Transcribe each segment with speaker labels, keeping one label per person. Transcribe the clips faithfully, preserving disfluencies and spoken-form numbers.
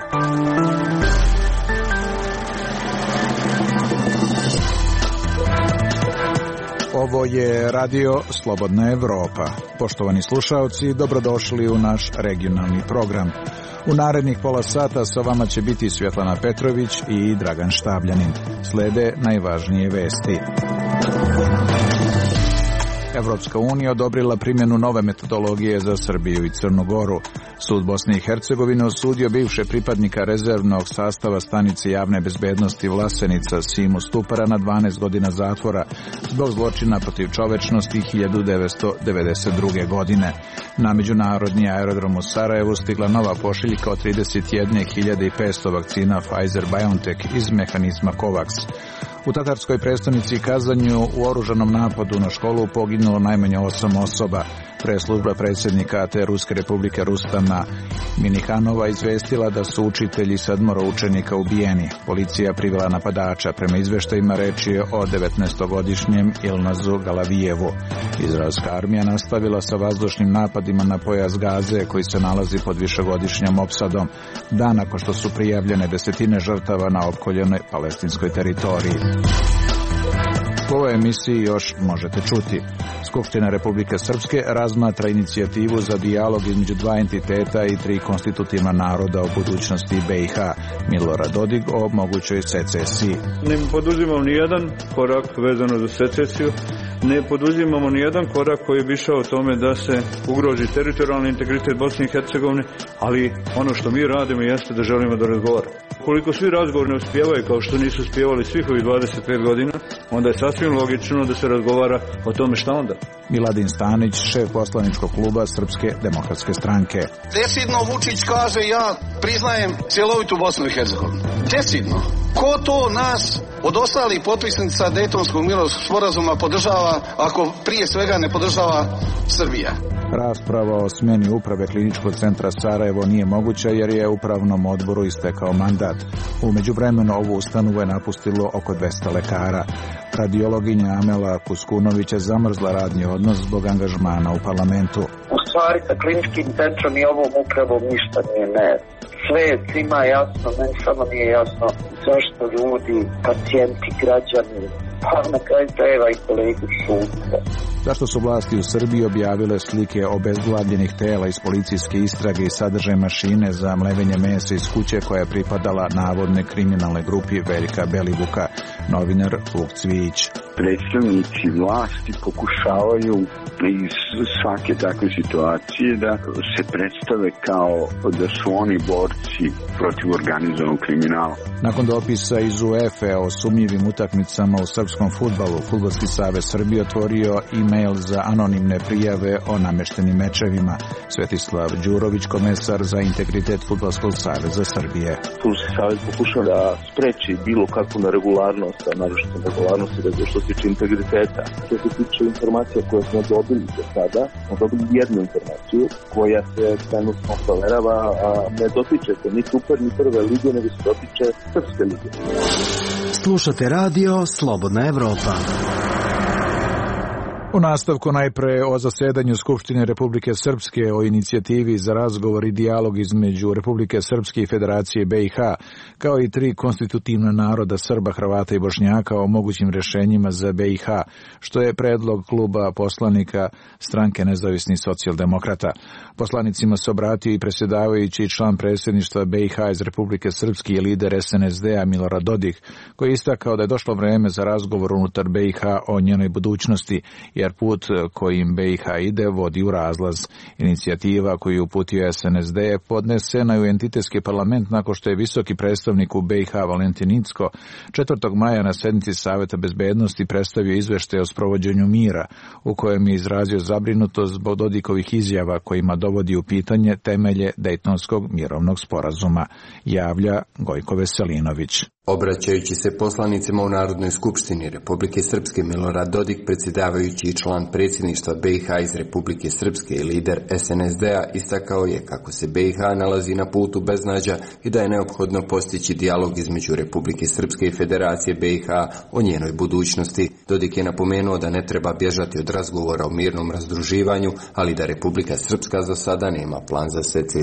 Speaker 1: Ovo je Radio Slobodna Evropa. Poštovani slušaoci, dobrodošli u naš regionalni program. U narednih pola sata sa vama će biti Svjetlana Petrović i Dragan Štabljanin. Slede najvažnije vesti. Evropska unija odobrila primjenu nove metodologije za Srbiju i Crnu Goru. Sud Bosne i Hercegovine osudio bivše pripadnika rezervnog sastava stanice javne bezbednosti Vlasenica Simu Stupara na dvanaest godina zatvora zbog zločina protiv čovečnosti hiljadu devetsto devedeset druge. godine. Na međunarodni aerodrom u Sarajevu stigla nova pošiljka od trideset jedne hiljade petsto vakcina Pfizer-BioNTech iz mehanizma COVAX. U tatarskoj prestonici Kazanju u oružanom napadu na školu poginulo najmanje osam osoba. Preslužba predsjednika te Ruske republike Rustama Minihanova izvestila da su učitelji sedmoro učenika ubijeni. Policija privela napadača. Prema izveštajima reč je o devetnaestogodišnjem Ilnazu Galavijevu. Izraelska armija nastavila sa vazdušnim napadima na pojas Gaze koji se nalazi pod višegodišnjom opsadom, dan nakon što su prijavljene desetine žrtava na opkoljenoj palestinskoj teritoriji. U ovoj emisiji još možete čuti. Skupština Republike Srpske razmatra inicijativu za dijalog između dva entiteta i tri konstitutivna naroda o budućnosti be i ha. Milorad Dodik o mogućoj secesiji.
Speaker 2: Ne poduzimamo ni jedan korak vezano za secesiju, ne poduzimamo ni jedan korak koji bi išao o tome da se ugrozi teritorijalni integritet Bosne i Hercegovine, ali ono što mi radimo jeste da želimo da razgovaramo. Koliko svi razgovori ne uspijevaju kao što nisu uspijevali svih ovih dvadeset pet godina, onda je sasvim logično da se razgovara o tome šta onda.
Speaker 1: Miladin Stanić, šef poslaničkog kluba Srpske demokratske stranke.
Speaker 3: Decidno Vučić kaže ja priznajem cjelovitu Bosnu i Hercegovinu. Decidno. Ko to nas od ostalih potpisnica Dejtonskog mirovnog sporazuma podržava ako prije svega ne podržava Srbija?
Speaker 1: Rasprava o smjeni uprave Kliničkog centra Sarajevo nije moguća jer je upravnom odboru istekao mandat. U međuvremenu ovu ustanovu je napustilo oko dvesta lekara. Radiologinja Amela Kuskunović je zamrzla radni odnos zbog angažmana u parlamentu.
Speaker 4: U stvari sa Kliničkim centrom i ovom upravom ništa nije ne. Sve je svima jasno, meni samo nije jasno zašto ljudi, pacijenti, građani, pa na kraju krajeva i kolegi šute.
Speaker 1: Zašto su vlasti u Srbiji objavile slike obezglavljenih tela iz policijske istrage i sadržaj mašine za mlevenje mesa iz kuće koja je pripadala navodne kriminalne grupi Veljka Belivuka, novinar Vuk Cvijić.
Speaker 5: Predstavnici vlasti pokušavaju iz svake takve situacije da se predstave kao da su oni borci protiv organizovanog kriminala.
Speaker 1: Nakon dopisa iz UEFA o sumnjivim utakmicama u srpskom fudbalu, Fudbalski savez Srbije otvorio e-mail za anonimne prijave o nameštenim mečevima. Svetislav Đurović, komesar za integritet Fudbalskog saveza Srbije.
Speaker 6: Fudbalski savez pokušao da spreči bilo kakvu neregularnost, a naročito neregularnosti da što se tiče integriteta. Što se tiče informacija koje smo dobili do sada, smo dobili jednu informaciju koja se trenutno proverava, a ne dotiče se ni super ni prve lige, nego se dotiče Srpske lige.
Speaker 7: Slušate radio Slobodna Evropa.
Speaker 1: U nastavku najpre o zasedanju Skupštine Republike Srpske o inicijativi za razgovor i dijalog između Republike Srpske i Federacije be i ha, kao i tri konstitutivna naroda Srba, Hrvata i Bošnjaka o mogućim rješenjima za be i ha, što je predlog kluba poslanika Stranke nezavisnih socijaldemokrata. Poslanicima se obratio i predsjedavajući i član predsjedništva be i ha iz Republike Srpske i lider es en es de a Milorad Dodik, koji je istakao da je došlo vreme za razgovor unutar be i ha o njenoj budućnosti, jer put kojim be i ha ide vodi u razlaz. Inicijativa koju je uputio es en es de je podnesena u entitetski parlament nakon što je visoki predstavnik u be i ha Valentin Incko četvrtog maja na sjednici Saveta bezbednosti predstavio izveštaj o sprovođenju mira, u kojem je izrazio zabrinutost zbog Dodikovih izjava kojima dovodi u pitanje temelje Dejtonskog mirovnog sporazuma, javlja Gojko Veselinović.
Speaker 8: Obraćajući se poslanicima u Narodnoj skupštini Republike Srpske, Milorad Dodik, predsjedavajući i član predsjedništva be i ha iz Republike Srpske i lider es en es de a, istakao je kako se be i ha nalazi na putu beznađa i da je neophodno postići dijalog između Republike Srpske i Federacije be i ha o njenoj budućnosti. Dodik je napomenuo da ne treba bježati od razgovora o mirnom razdruživanju, ali da Republika Srpska za sada nema plan za secesiju.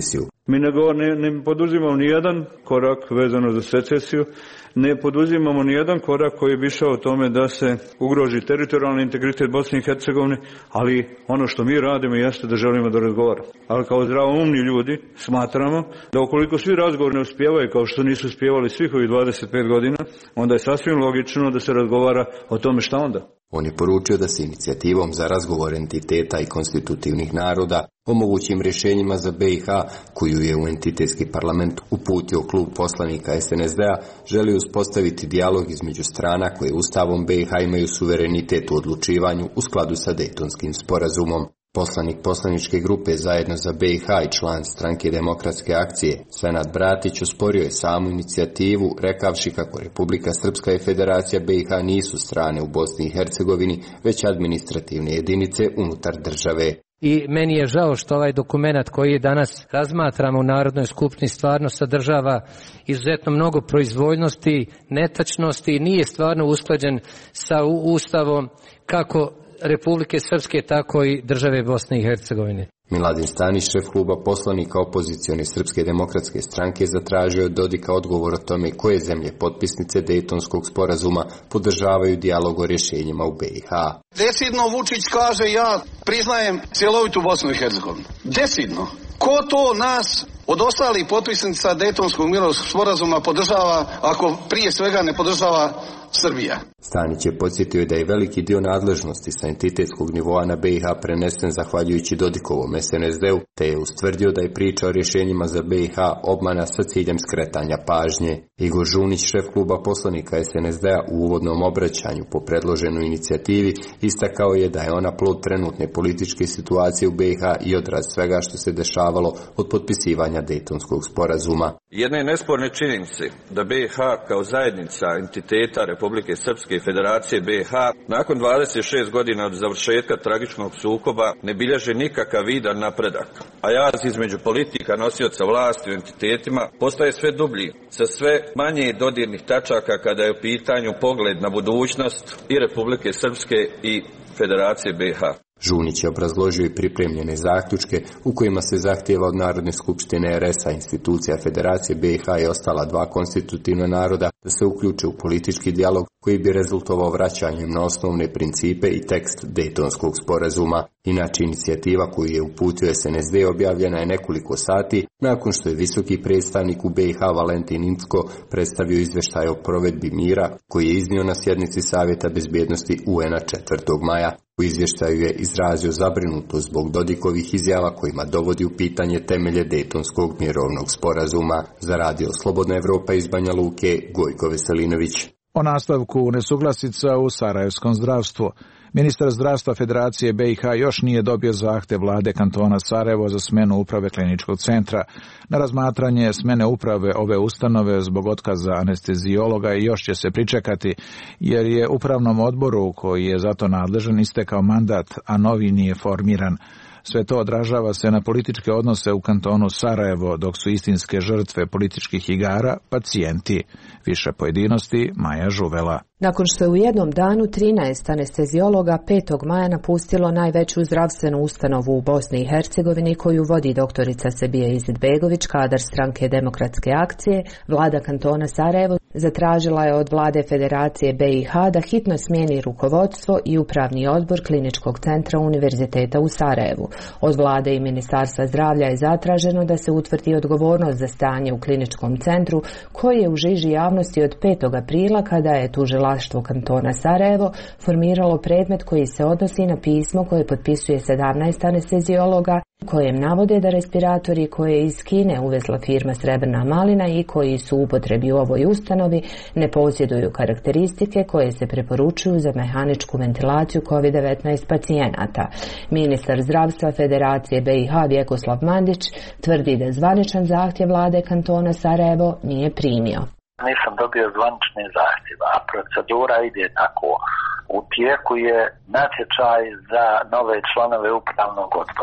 Speaker 2: Mi ne, govor, ne, ne poduzimamo ni jedan korak vezano za secesiju, ne poduzimamo ni jedan korak koji bi išao o tome da se ugroži teritorijalni integritet Bosne i Hercegovine, ali ono što mi radimo jeste da želimo da razgovaramo. Ali kao zdravoumni ljudi smatramo da ukoliko svi razgovori ne uspijevaju kao što nisu uspijevali svih ovih dvadeset pet godina, onda je sasvim logično da se razgovara o tome šta onda.
Speaker 8: On je poručio da se inicijativom za razgovor entiteta i konstitutivnih naroda o mogućim rješenjima za B i H, koju je u entitetski parlament uputio klub poslanika S N S D-a, želi uspostaviti dijalog između strana koje Ustavom B i H imaju suverenitet u odlučivanju u skladu sa Dejtonskim sporazumom. Poslanik poslaničke grupe Zajedno za B i H i član Stranke demokratske akcije Senad Bratić osporio je samu inicijativu, rekavši kako Republika Srpska i Federacija B i H nisu strane u Bosni i Hercegovini, već administrativne jedinice unutar države.
Speaker 9: I meni je žao što ovaj dokument koji danas razmatramo u Narodnoj skupštini stvarno sadržava izuzetno mnogo proizvoljnosti, netačnosti i nije stvarno usklađen sa Ustavom kako Republike Srpske, tako i države Bosne i Hercegovine.
Speaker 8: Miladin Stanić, šef kluba poslanika opozicione Srpske demokratske stranke, zatražio od Dodika odgovor o tome koje zemlje potpisnice Dejtonskog sporazuma podržavaju dijalog o rješenjima u B i H.
Speaker 3: Decidno Vučić kaže ja priznajem cjelovitu Bosnu i Hercegovinu. Decidno. Ko to nas od ostalih potpisnica Dejtonskog mirovnog sporazuma podržava ako prije svega ne podržava Srbija?
Speaker 8: Stanić je podsjetio da je veliki dio nadležnosti sa entitetskog nivoa na B i H prenesen zahvaljujući Dodikovom S N S D-u, te je ustvrdio da je priča o rješenjima za B i H obmana sa ciljem skretanja pažnje. Igor Žunić, šef kluba poslanika S N S D-a, u uvodnom obraćanju po predloženoj inicijativi istakao je da je ona plod trenutne političke situacije u B i H i odraz svega što se dešavalo od potpisivanja Dejtonskog sporazuma.
Speaker 10: Jedna je nesporne činjenice da B i H kao zajednica entiteta Republike Srpske i Federacije B i H nakon dvadeset šest godina od završetka tragičnog sukoba ne bilježe nikakav vidan napredak, a jaz između politika nosioca vlasti u entitetima postaje sve dublji, sa sve manje dodirnih tačaka kada je u pitanju pogled na budućnost i Republike Srpske i Federacije B i H.
Speaker 8: Žunić je obrazložio i pripremljene zaključke u kojima se zahtijeva od Narodne skupštine R S-a, institucija Federacije B i H i ostala dva konstitutivna naroda da se uključe u politički dijalog koji bi rezultovao vraćanjem na osnovne principe i tekst Dejtonskog sporazuma. Inače, inicijativa koju je uputio S N S D objavljena je nekoliko sati nakon što je visoki predstavnik u B i H Valentin Incko predstavio izveštaj o provedbi mira koji je iznio na sjednici Savjeta bezbjednosti U N-a četvrtog maja. U izvještaju je izrazio zabrinutost zbog Dodikovih izjava kojima dovodi u pitanje temelje Dejtonskog mirovnog sporazuma. Za radio Slobodna Evropa iz Banja Luke, Gojko Veselinović.
Speaker 1: O nastavku nesuglasica u sarajevskom zdravstvu. Ministar zdravstva Federacije B i H još nije dobio zahtev vlade kantona Sarajevo za smenu uprave kliničkog centra. Na razmatranje smene uprave ove ustanove zbog otkaza anestezijologa još će se pričekati, jer je upravnom odboru koji je zato nadležan istekao mandat, a novi nije formiran. Sve to odražava se na političke odnose u kantonu Sarajevo, dok su istinske žrtve političkih igara pacijenti. Više pojedinosti Maja Žuvela.
Speaker 11: Nakon što je u jednom danu trinaest anestezijologa petog maja napustilo najveću zdravstvenu ustanovu u Bosni i Hercegovini koju vodi doktorica Sebija Izetbegović, kadar Stranke demokratske akcije, vlada kantona Sarajevo zatražila je od vlade Federacije B i H da hitno smijeni rukovodstvo i upravni odbor kliničkog centra Univerziteta u Sarajevu. Od vlade i Ministarstva zdravlja je zatraženo da se utvrdi odgovornost za stanje u kliničkom centru koji je u žiži javnosti od petog aprila kada je tužilaštvo kantona Sarajevo formiralo predmet koji se odnosi na pismo koje potpisuje sedamnaest anestezijologa kojem navode da respiratori koje je iz Kine uvezla firma Srebrna malina i koji su u upotrebi u ovoj ustanovi ne posjeduju karakteristike koje se preporučuju za mehaničku ventilaciju kovid devetnaest pacijenata. Ministar zdravstva Federacije B i H Vjekoslav Mandić tvrdi da zvaničan zahtjev vlade kantona Sarajevo nije primio.
Speaker 12: Nisam dobio zvanične zahtjeve, a procedura ide tako. U tijeku je natječaj za nove članove upravnog odbora.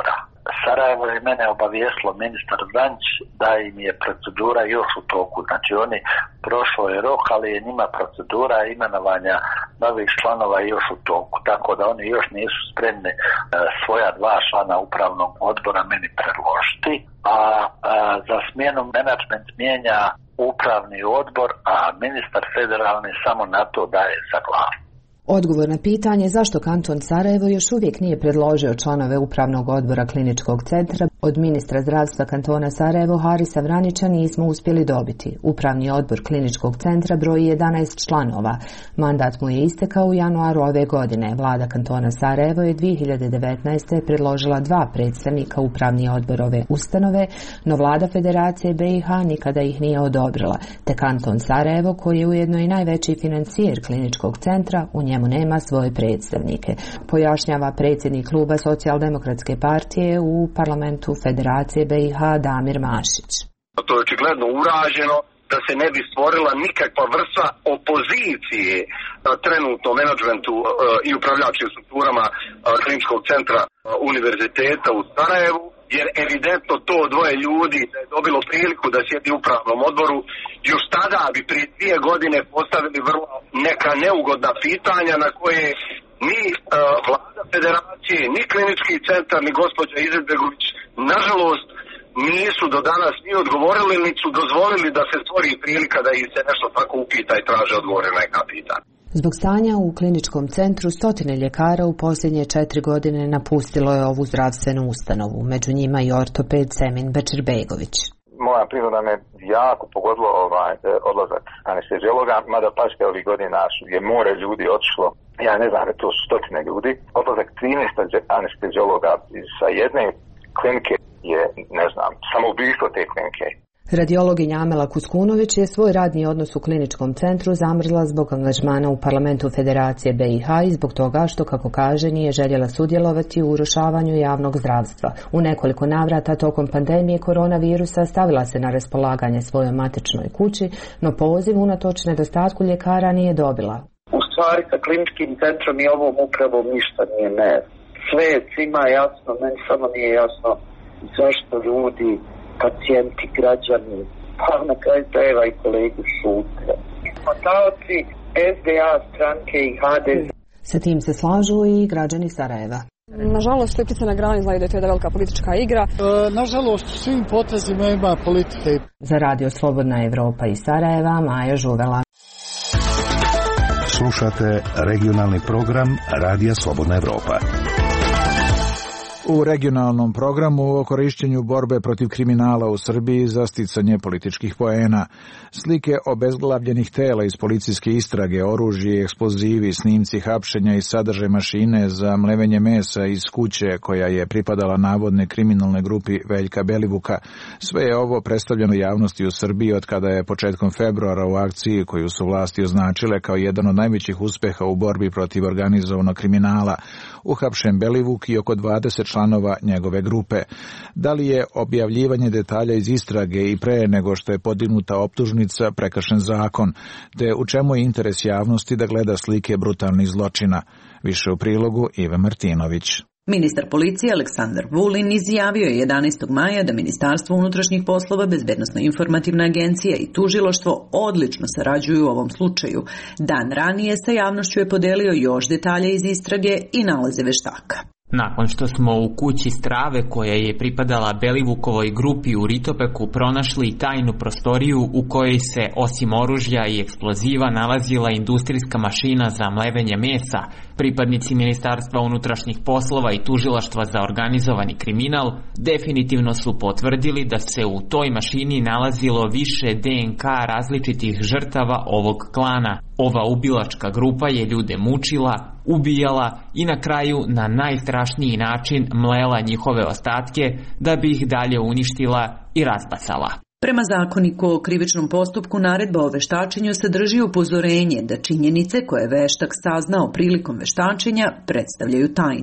Speaker 12: Sarajevo je mene obavijestilo ministar Zanić da im je procedura još u toku. Znači oni prošlo je rok, ali je njima procedura imenovanja novih članova još u toku. Tako da oni još nisu spremni e, svoja dva člana upravnog odbora meni predložiti. A, a za smjenu menadžment mijenja upravni odbor, a ministar federalni samo na to daje saglasnost.
Speaker 11: Odgovor na pitanje zašto kanton Sarajevo još uvijek nije predložio članove upravnog odbora kliničkog centra od ministra zdravstva kantona Sarajevo Harisa Vranića nismo uspjeli dobiti. Upravni odbor kliničkog centra broji jedanaest članova. Mandat mu je istekao u januaru ove godine. Vlada kantona Sarajevo je dvije hiljade devetnaeste. predložila dva predstavnika upravni odbor ove ustanove, no vlada Federacije B i H nikada ih nije odobrila. Te kanton Sarajevo, koji je ujedno i najveći financijer kliničkog centra, u njemu nema svoje predstavnike, pojašnjava predsjednik kluba Socijaldemokratske partije u parlamentu Federacije B i H Damir Mašić.
Speaker 13: To je očigledno urađeno da se ne bi stvorila nikakva vrsta opozicije trenutno menadžmentu i upravljačkim strukturama kliničkog centra univerziteta u Sarajevu, jer evidentno to dvoje ljudi da je dobilo priliku da sjedi u upravnom odboru, još tada bi prije dvije godine postavili vrlo neka neugodna pitanja na koje ni uh, vlada federacije, ni klinički centar, ni gospođa Izetbegović, nažalost, nisu do danas ni odgovorili, ni su dozvolili da se stvori prilika da ih se nešto tako upita i traže odgovore na neka pitanja.
Speaker 11: Zbog stanja u kliničkom centru stotine ljekara u posljednje četiri godine napustilo je ovu zdravstvenu ustanovu, među njima i ortoped Semin Bečirbejgović.
Speaker 14: Moja priroda me jako pogodilo ovaj odlazak anesteziologa, mada paške ovih godina je more ljudi otišlo, ja ne znam, to su stotine ljudi. Odlazak trinaest anesteziologa sa jedne klinike je, ne znam, samoubistvo te klinike.
Speaker 11: Radiologinja Amela Kuskunović je svoj radni odnos u kliničkom centru zamrzla zbog angažmana u parlamentu Federacije B i H i zbog toga što, kako kaže, nije željela sudjelovati u urušavanju javnog zdravstva. U nekoliko navrata tokom pandemije koronavirusa stavila se na raspolaganje svojoj matičnoj kući, no poziv unatoč nedostatku ljekara nije dobila.
Speaker 4: U stvari sa kliničkim centrom i ovom upravom ništa nije ne. Sve je svima jasno, meni samo nije jasno zašto ljudi, pacijenti, građani, pa na kraju krajeva i kolege šute. Mi smo taoci S D A stranke i H D Z.
Speaker 11: Sa tim se slažu i građani Sarajeva.
Speaker 15: Nažalost, sve ptice na grani znaju da je to jedna velika politička igra.
Speaker 16: E, nažalost, u svim potezima ima politike.
Speaker 11: Za Radio Slobodna Evropa iz Sarajeva, Maja Žuvela.
Speaker 17: Slušate regionalni program Radija Slobodna Evropa.
Speaker 1: U regionalnom programu o korišćenju borbe protiv kriminala u Srbiji za sticanje političkih poena. Slike obezglavljenih tela iz policijske istrage, oružje, eksplozivi, snimci hapšenja i sadržaj mašine za mlevenje mesa iz kuće koja je pripadala navodne kriminalne grupi Veljka Belivuka. Sve je ovo predstavljeno javnosti u Srbiji od kada je početkom februara u akciji koju su vlasti označile kao jedan od najvećih uspeha u borbi protiv organizovanog kriminala uhapšen Belivuk i oko dvadeset članova njegove grupe. Da li je objavljivanje detalja iz istrage i pre nego što je podignuta optužnica prekršen zakon, te u čemu je interes javnosti da gleda slike brutalnih zločina? Više u prilogu Ive Martinović.
Speaker 18: Ministar policije Aleksandar Vulin izjavio je jedanaestog maja da Ministarstvo unutrašnjih poslova, Bezbednosno-informativna agencija i tužilaštvo odlično sarađuju u ovom slučaju. Dan ranije sa javnošću je podelio još detalje iz istrage i nalaze veštaka.
Speaker 19: Nakon što smo u kući strave koja je pripadala Belivukovoj grupi u Ritopeku pronašli tajnu prostoriju u kojoj se osim oružja i eksploziva nalazila industrijska mašina za mlevenje mesa, pripadnici Ministarstva unutrašnjih poslova i tužilaštva za organizovani kriminal definitivno su potvrdili da se u toj mašini nalazilo više D N K različitih žrtava ovog klana. Ova ubilačka grupa je ljude mučila, ubijala i na kraju na najstrašniji način mlela njihove ostatke da bi ih dalje uništila i razbacala.
Speaker 18: Prema zakoniku o krivičnom postupku naredba o veštačenju sadrži upozorenje da činjenice koje je veštak saznao prilikom veštačenja predstavljaju tajnu.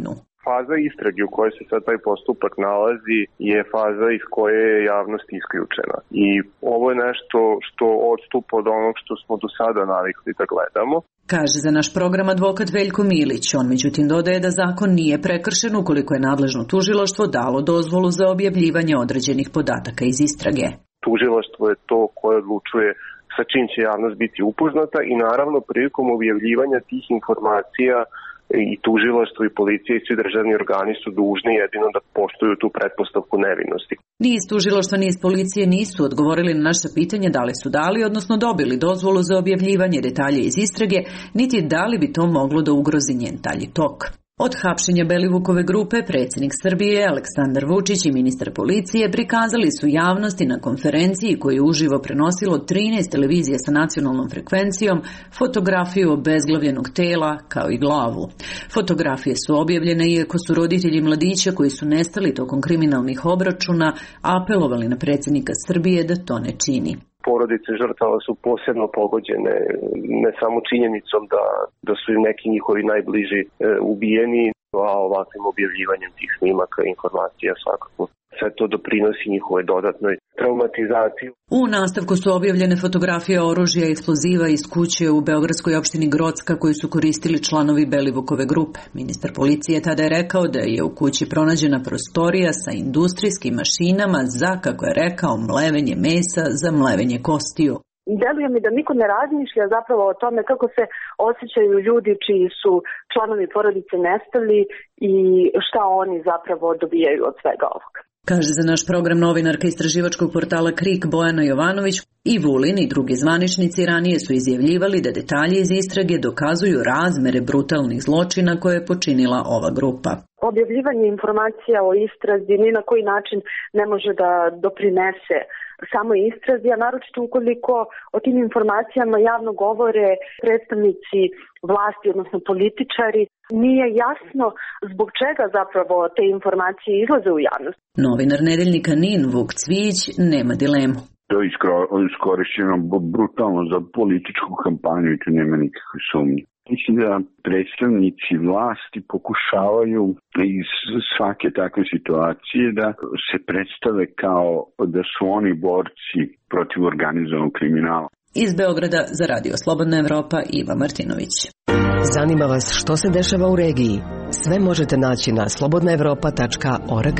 Speaker 6: faza istrage u kojoj se sad taj postupak nalazi je faza iz koje je javnost isključena. I ovo je nešto što odstupa od onog što smo do sada navikli da gledamo.
Speaker 18: Kaže za naš program advokat Veljko Milić. On međutim dodaje da zakon nije prekršen ukoliko je nadležno tužilaštvo dalo dozvolu za objavljivanje određenih podataka iz istrage.
Speaker 6: Tužilaštvo je to koje odlučuje sa čim će javnost biti upoznata i naravno prilikom objavljivanja tih informacija i tužilaštvo i policija i svi državni organi su dužni jedino da poštuju tu pretpostavku nevinosti.
Speaker 18: Ni iz tužilaštva ni iz policije nisu odgovorili na naše pitanje da li su dali, odnosno dobili dozvolu za objavljivanje detalja iz istrage, niti da li bi to moglo da ugrozi njen dalji tok. Od hapšenja Belivukove grupe predsjednik Srbije Aleksandar Vučić i ministar policije prikazali su javnosti na konferenciji koju je uživo prenosilo trinaest televizija sa nacionalnom frekvencijom fotografiju obezglavljenog tela kao i glavu. Fotografije su objavljene iako su roditelji mladića koji su nestali tokom kriminalnih obračuna apelovali na predsjednika Srbije da to ne čini.
Speaker 6: Porodice žrtava su posebno pogođene ne samo činjenicom da, da su im neki njihovi najbliži e, ubijeni, a ovakvim objavljivanjem tih snimaka i informacija svakako. Sve to doprinosi njihove dodatnoj traumatizaciji.
Speaker 18: U nastavku su objavljene fotografije oružja i eksploziva iz kuće u beogradskoj opštini Grocka koju su koristili članovi Belivukove grupe. Ministar policije tada je rekao da je u kući pronađena prostorija sa industrijskim mašinama za, kako je rekao, mlevenje mesa za mlevenje kostiju.
Speaker 20: Deluje mi da niko ne razmišlja zapravo o tome kako se osjećaju ljudi čiji su članovi porodice nestali i šta oni zapravo dobijaju od svega ovoga.
Speaker 18: Kaže za naš program novinarka istraživačkog portala Krik Bojana Jovanović. I Vulin i drugi zvaničnici ranije su izjavljivali da detalji iz istrage dokazuju razmere brutalnih zločina koje je počinila ova grupa.
Speaker 20: Objavljivanje informacija o istrazi ni na koji način ne može da doprinese samo istrazi, a naročito ukoliko o tim informacijama javno govore predstavnici vlasti, odnosno političari, nije jasno zbog čega zapravo te informacije izlaze u javnost.
Speaker 18: Novinar nedeljnika Nin Vuk Cvijić nema dilemu.
Speaker 5: To je iskorišćeno brutalno za političku kampanju i tu nema nikakve sumnje. Mislim da predstavnici vlasti pokušavaju iz svake takve situacije da se predstave kao da su oni borci protiv organizovanog kriminala.
Speaker 18: Iz Beograda za Radio Slobodna Evropa Iva Martinović.
Speaker 21: Zanima vas što se dešava u regiji? Sve možete naći na slobodna evropa tačka org.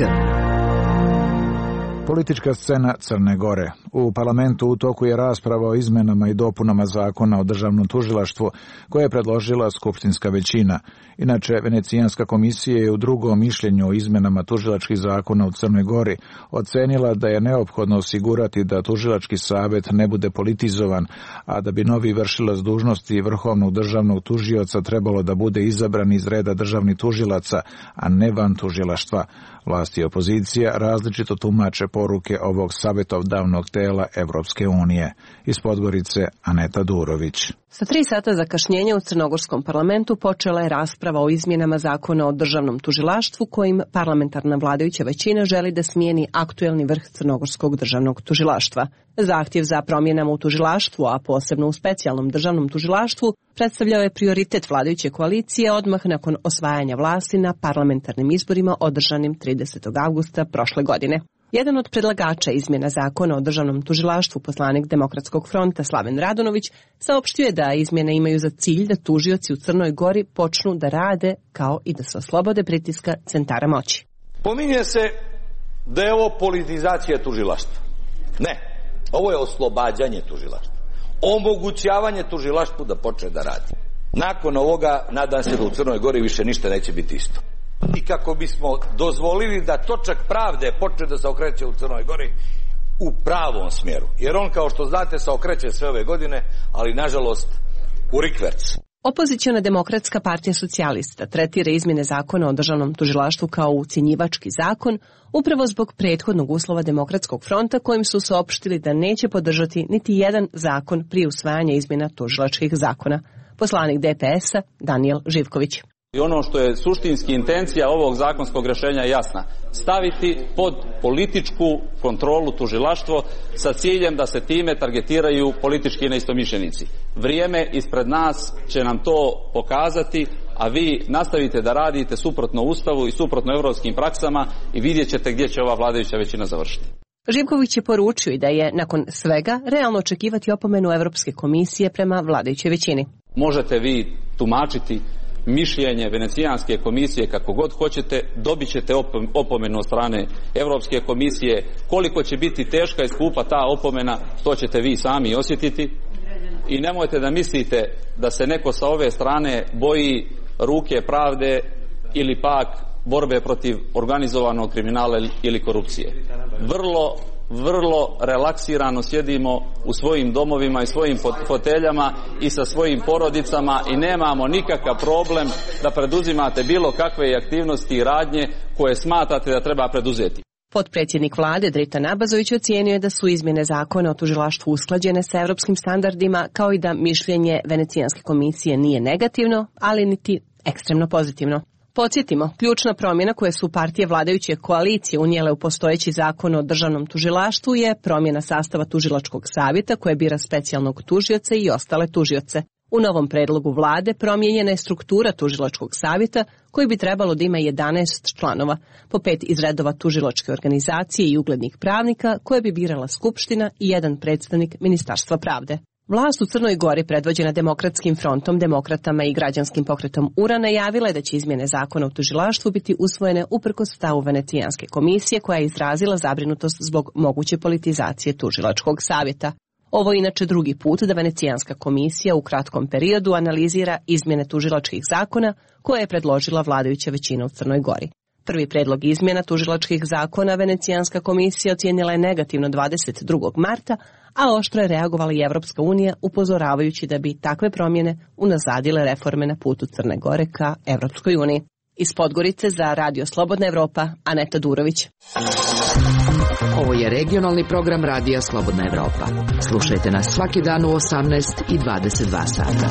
Speaker 1: Politička scena Crne Gore. U parlamentu u toku je rasprava o izmenama i dopunama zakona o državnom tužilaštvu koje je predložila skupštinska većina. Inače, Venecijanska komisija je u drugom mišljenju o izmenama tužilačkih zakona u Crnoj Gori ocenila da je neophodno osigurati da tužilački savet ne bude politizovan, a da bi novi vršilac dužnosti vrhovnog državnog tužioca trebalo da bude izabran iz reda državnih tužilaca, a ne van tužilaštva. Vlasti i opozicija različito tumače poruke ovog savjetodavnog tela Evropske unije. Iz Podgorice Aneta Durović.
Speaker 22: Sa tri sata zakašnjenja u Crnogorskom parlamentu počela je rasprava o izmjenama zakona o državnom tužilaštvu kojim parlamentarna vladajuća većina želi da smijeni aktuelni vrh Crnogorskog državnog tužilaštva. Zahtjev za promjenama u tužilaštvu, a posebno u specijalnom državnom tužilaštvu, predstavljao je prioritet vladajuće koalicije odmah nakon osvajanja vlasti na parlamentarnim izborima održanim tridesetog avgusta prošle godine. Jedan od predlagača izmjena zakona o državnom tužilaštvu, poslanik Demokratskog fronta Slaven Radonović, saopštio je da izmjene imaju za cilj da tužioci u Crnoj Gori počnu da rade kao i da se oslobode pritiska centara moći.
Speaker 23: Pominje se da je ovo politizacija tužilaštva. Ne, ovo je oslobađanje tužilaštva. Omogućavanje tužilaštvu da počne da radi. Nakon ovoga nadam se da u Crnoj Gori više ništa neće biti isto. I kako bismo dozvolili da točak pravde počne da se okreće u Crnoj Gori u pravom smjeru. Jer on, kao što znate, se okreće sve ove godine, ali nažalost u rikverc.
Speaker 22: Opoziciona Demokratska partija socijalista tretira izmjene zakona o državnom tužilaštvu kao ucjenjivački zakon, upravo zbog prethodnog uslova Demokratskog fronta kojim su saopštili da neće podržati niti jedan zakon prije usvajanja izmjena tužilačkih zakona. Poslanik D P S-a Danijel Živković.
Speaker 24: I ono što je suštinski intencija ovog zakonskog rješenja je jasna. Staviti pod političku kontrolu tužilaštvo sa ciljem da se time targetiraju politički neistomišljenici. Vrijeme ispred nas će nam to pokazati, a vi nastavite da radite suprotno Ustavu i suprotno evropskim praksama i vidjet ćete gdje će ova vladajuća većina završiti.
Speaker 22: Živković je poručio i da je nakon svega realno očekivati opomenu Evropske komisije prema vladajućoj većini.
Speaker 24: Možete vi tumačiti mišljenje Venecijanske komisije kako god hoćete, dobit ćete opomenu od strane Evropske komisije. Koliko će biti teška i skupa ta opomena, to ćete vi sami osjetiti. I nemojte da mislite da se neko sa ove strane boji ruke pravde ili pak borbe protiv organizovanog kriminala ili korupcije. Vrlo, vrlo relaksirano sjedimo u svojim domovima i svojim foteljama i sa svojim porodicama i nemamo nikakav problem da preduzimate bilo kakve aktivnosti i radnje koje smatrate da treba preduzeti.
Speaker 22: Potpredsjednik vlade Dritan Abazović ocijenio je da su izmjene zakona o tužilaštvu usklađene sa evropskim standardima, kao i da mišljenje Venecijanske komisije nije negativno, ali niti ekstremno pozitivno. Podsjetimo, ključna promjena koje su partije vladajuće koalicije unijele u postojeći zakon o državnom tužilaštvu je promjena sastava tužilačkog savjeta koje bira specijalnog tužioca i ostale tužioce. U novom predlogu vlade promijenjena je struktura tužilačkog savjeta koji bi trebalo da ima jedanaest članova, po pet iz redova tužilačke organizacije i uglednih pravnika koje bi birala Skupština i jedan predstavnik Ministarstva pravde. Vlast u Crnoj Gori, predvođena Demokratskim frontom, demokratama i građanskim pokretom U R A, najavila je da će izmjene zakona o tužilaštvu biti usvojene uprkos stavu Venecijanske komisije koja je izrazila zabrinutost zbog moguće politizacije tužilačkog savjeta. Ovo je inače drugi put da Venecijanska komisija u kratkom periodu analizira izmjene tužilačkih zakona koje je predložila vladajuća većina u Crnoj Gori. Prvi predlog izmjena tužilačkih zakona Venecijanska komisija ocijenila je negativno dvadeset drugog marta, a oštro je reagovala i Evropska unija upozoravajući da bi takve promjene unazadile reforme na putu Crne Gore ka Evropskoj uniji. Iz Podgorice za Radio Slobodna Evropa, Aneta Durović.
Speaker 2: Ovo je regionalni program Radija Slobodna Evropa. Slušajte nas svaki dan u osamnaest i dvadeset dva sata.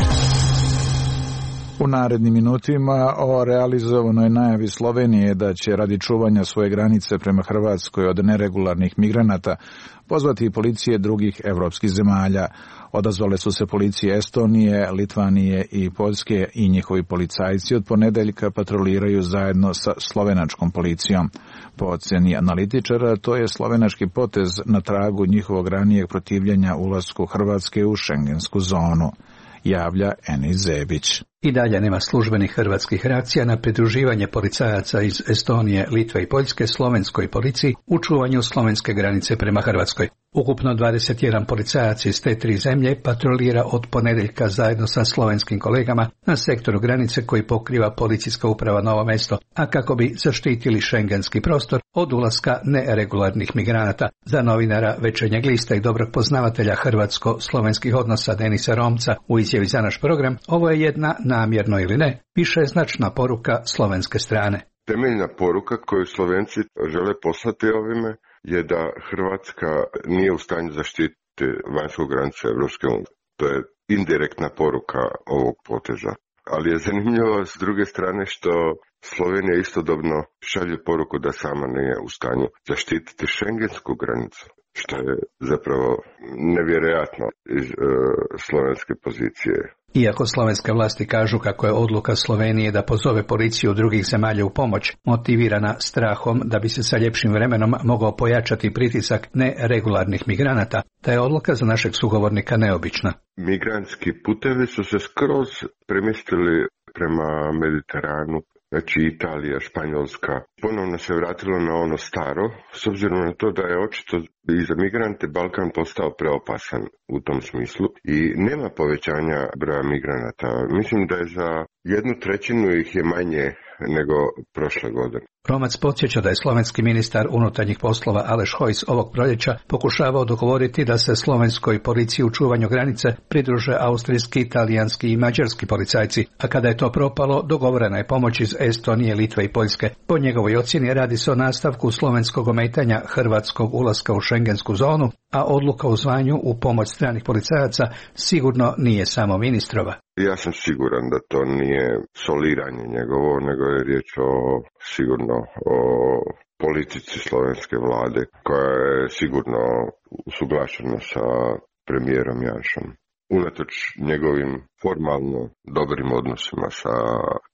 Speaker 1: U narednim minutima o realizovanoj najavi Slovenije da će radi čuvanja svoje granice prema Hrvatskoj od neregularnih migranata pozvati policije drugih evropskih zemalja. Odazvale su se policije Estonije, Litvanije i Poljske i njihovi policajci od ponedeljka patroliraju zajedno sa slovenačkom policijom. Po ocjeni analitičara, to je slovenački potez na tragu njihovog ranijeg protivljenja ulasku Hrvatske u šengensku zonu, javlja Enis Zebić.
Speaker 3: I dalje nema službenih hrvatskih reakcija na pridruživanje policajaca iz Estonije, Litve i Poljske slovenskoj policiji u čuvanju slovenske granice prema Hrvatskoj. Ukupno dvadeset jedan policajac iz te tri zemlje patrolira od ponedeljka zajedno sa slovenskim kolegama na sektoru granice koji pokriva policijska uprava Novo Mesto, a kako bi zaštitili šengenski prostor od ulaska neregularnih migranata. Za novinara Večernjeg lista i dobrog poznavatelja hrvatsko-slovenskih odnosa Denisa Romca u izjavi za naš program, ovo je jedna, namjerno ili ne, višeznačna poruka slovenske strane.
Speaker 7: Temeljna poruka koju Slovenci žele poslati ovime je da Hrvatska nije u stanju zaštititi vanjsku granicu Evropske unije. To je indirektna poruka ovog poteza. Ali je zanimljivo s druge strane što Slovenija istodobno šalje poruku da sama nije u stanju zaštititi šengensku granicu, što je zapravo nevjerojatno iz e, slovenske pozicije.
Speaker 3: Iako slovenske vlasti kažu kako je odluka Slovenije da pozove policiju drugih zemalja u pomoć motivirana strahom da bi se sa ljepšim vremenom mogao pojačati pritisak neregularnih migranata, ta je odluka za našeg sugovornika neobična.
Speaker 7: Migrantski putevi su se skroz premjestili prema Mediteranu, znači Italija, Španjolska. Ponovno se vratilo na ono staro, s obzirom na to da je očito i za migrante Balkan postao preopasan u tom smislu i nema povećanja broja migranata. Mislim da je za jednu trećinu ih je manje nego prošle godine.
Speaker 3: Romac podsjeća da je slovenski ministar unutarnjih poslova Aleš Hojs ovog proljeća pokušavao dogovoriti da se slovenskoj policiji u čuvanju granice pridruže austrijski, italijanski i mađarski policajci, a kada je to propalo, dogovorena je pomoć iz Estonije, Litve i Poljske. Po njegovoj ocjeni radi se o nastavku slovenskog ometanja hrvatskog ulaska u šengensku zonu, a odluka o zvanju u pomoć stranih policajaca sigurno nije samo ministrova.
Speaker 7: Ja sam siguran da to nije soliranje njegovo, nego je riječ o sigurno o politici slovenske vlade koja je sigurno usuglašena sa premijerom Janšom. Unatoč njegovim formalno dobrim odnosima sa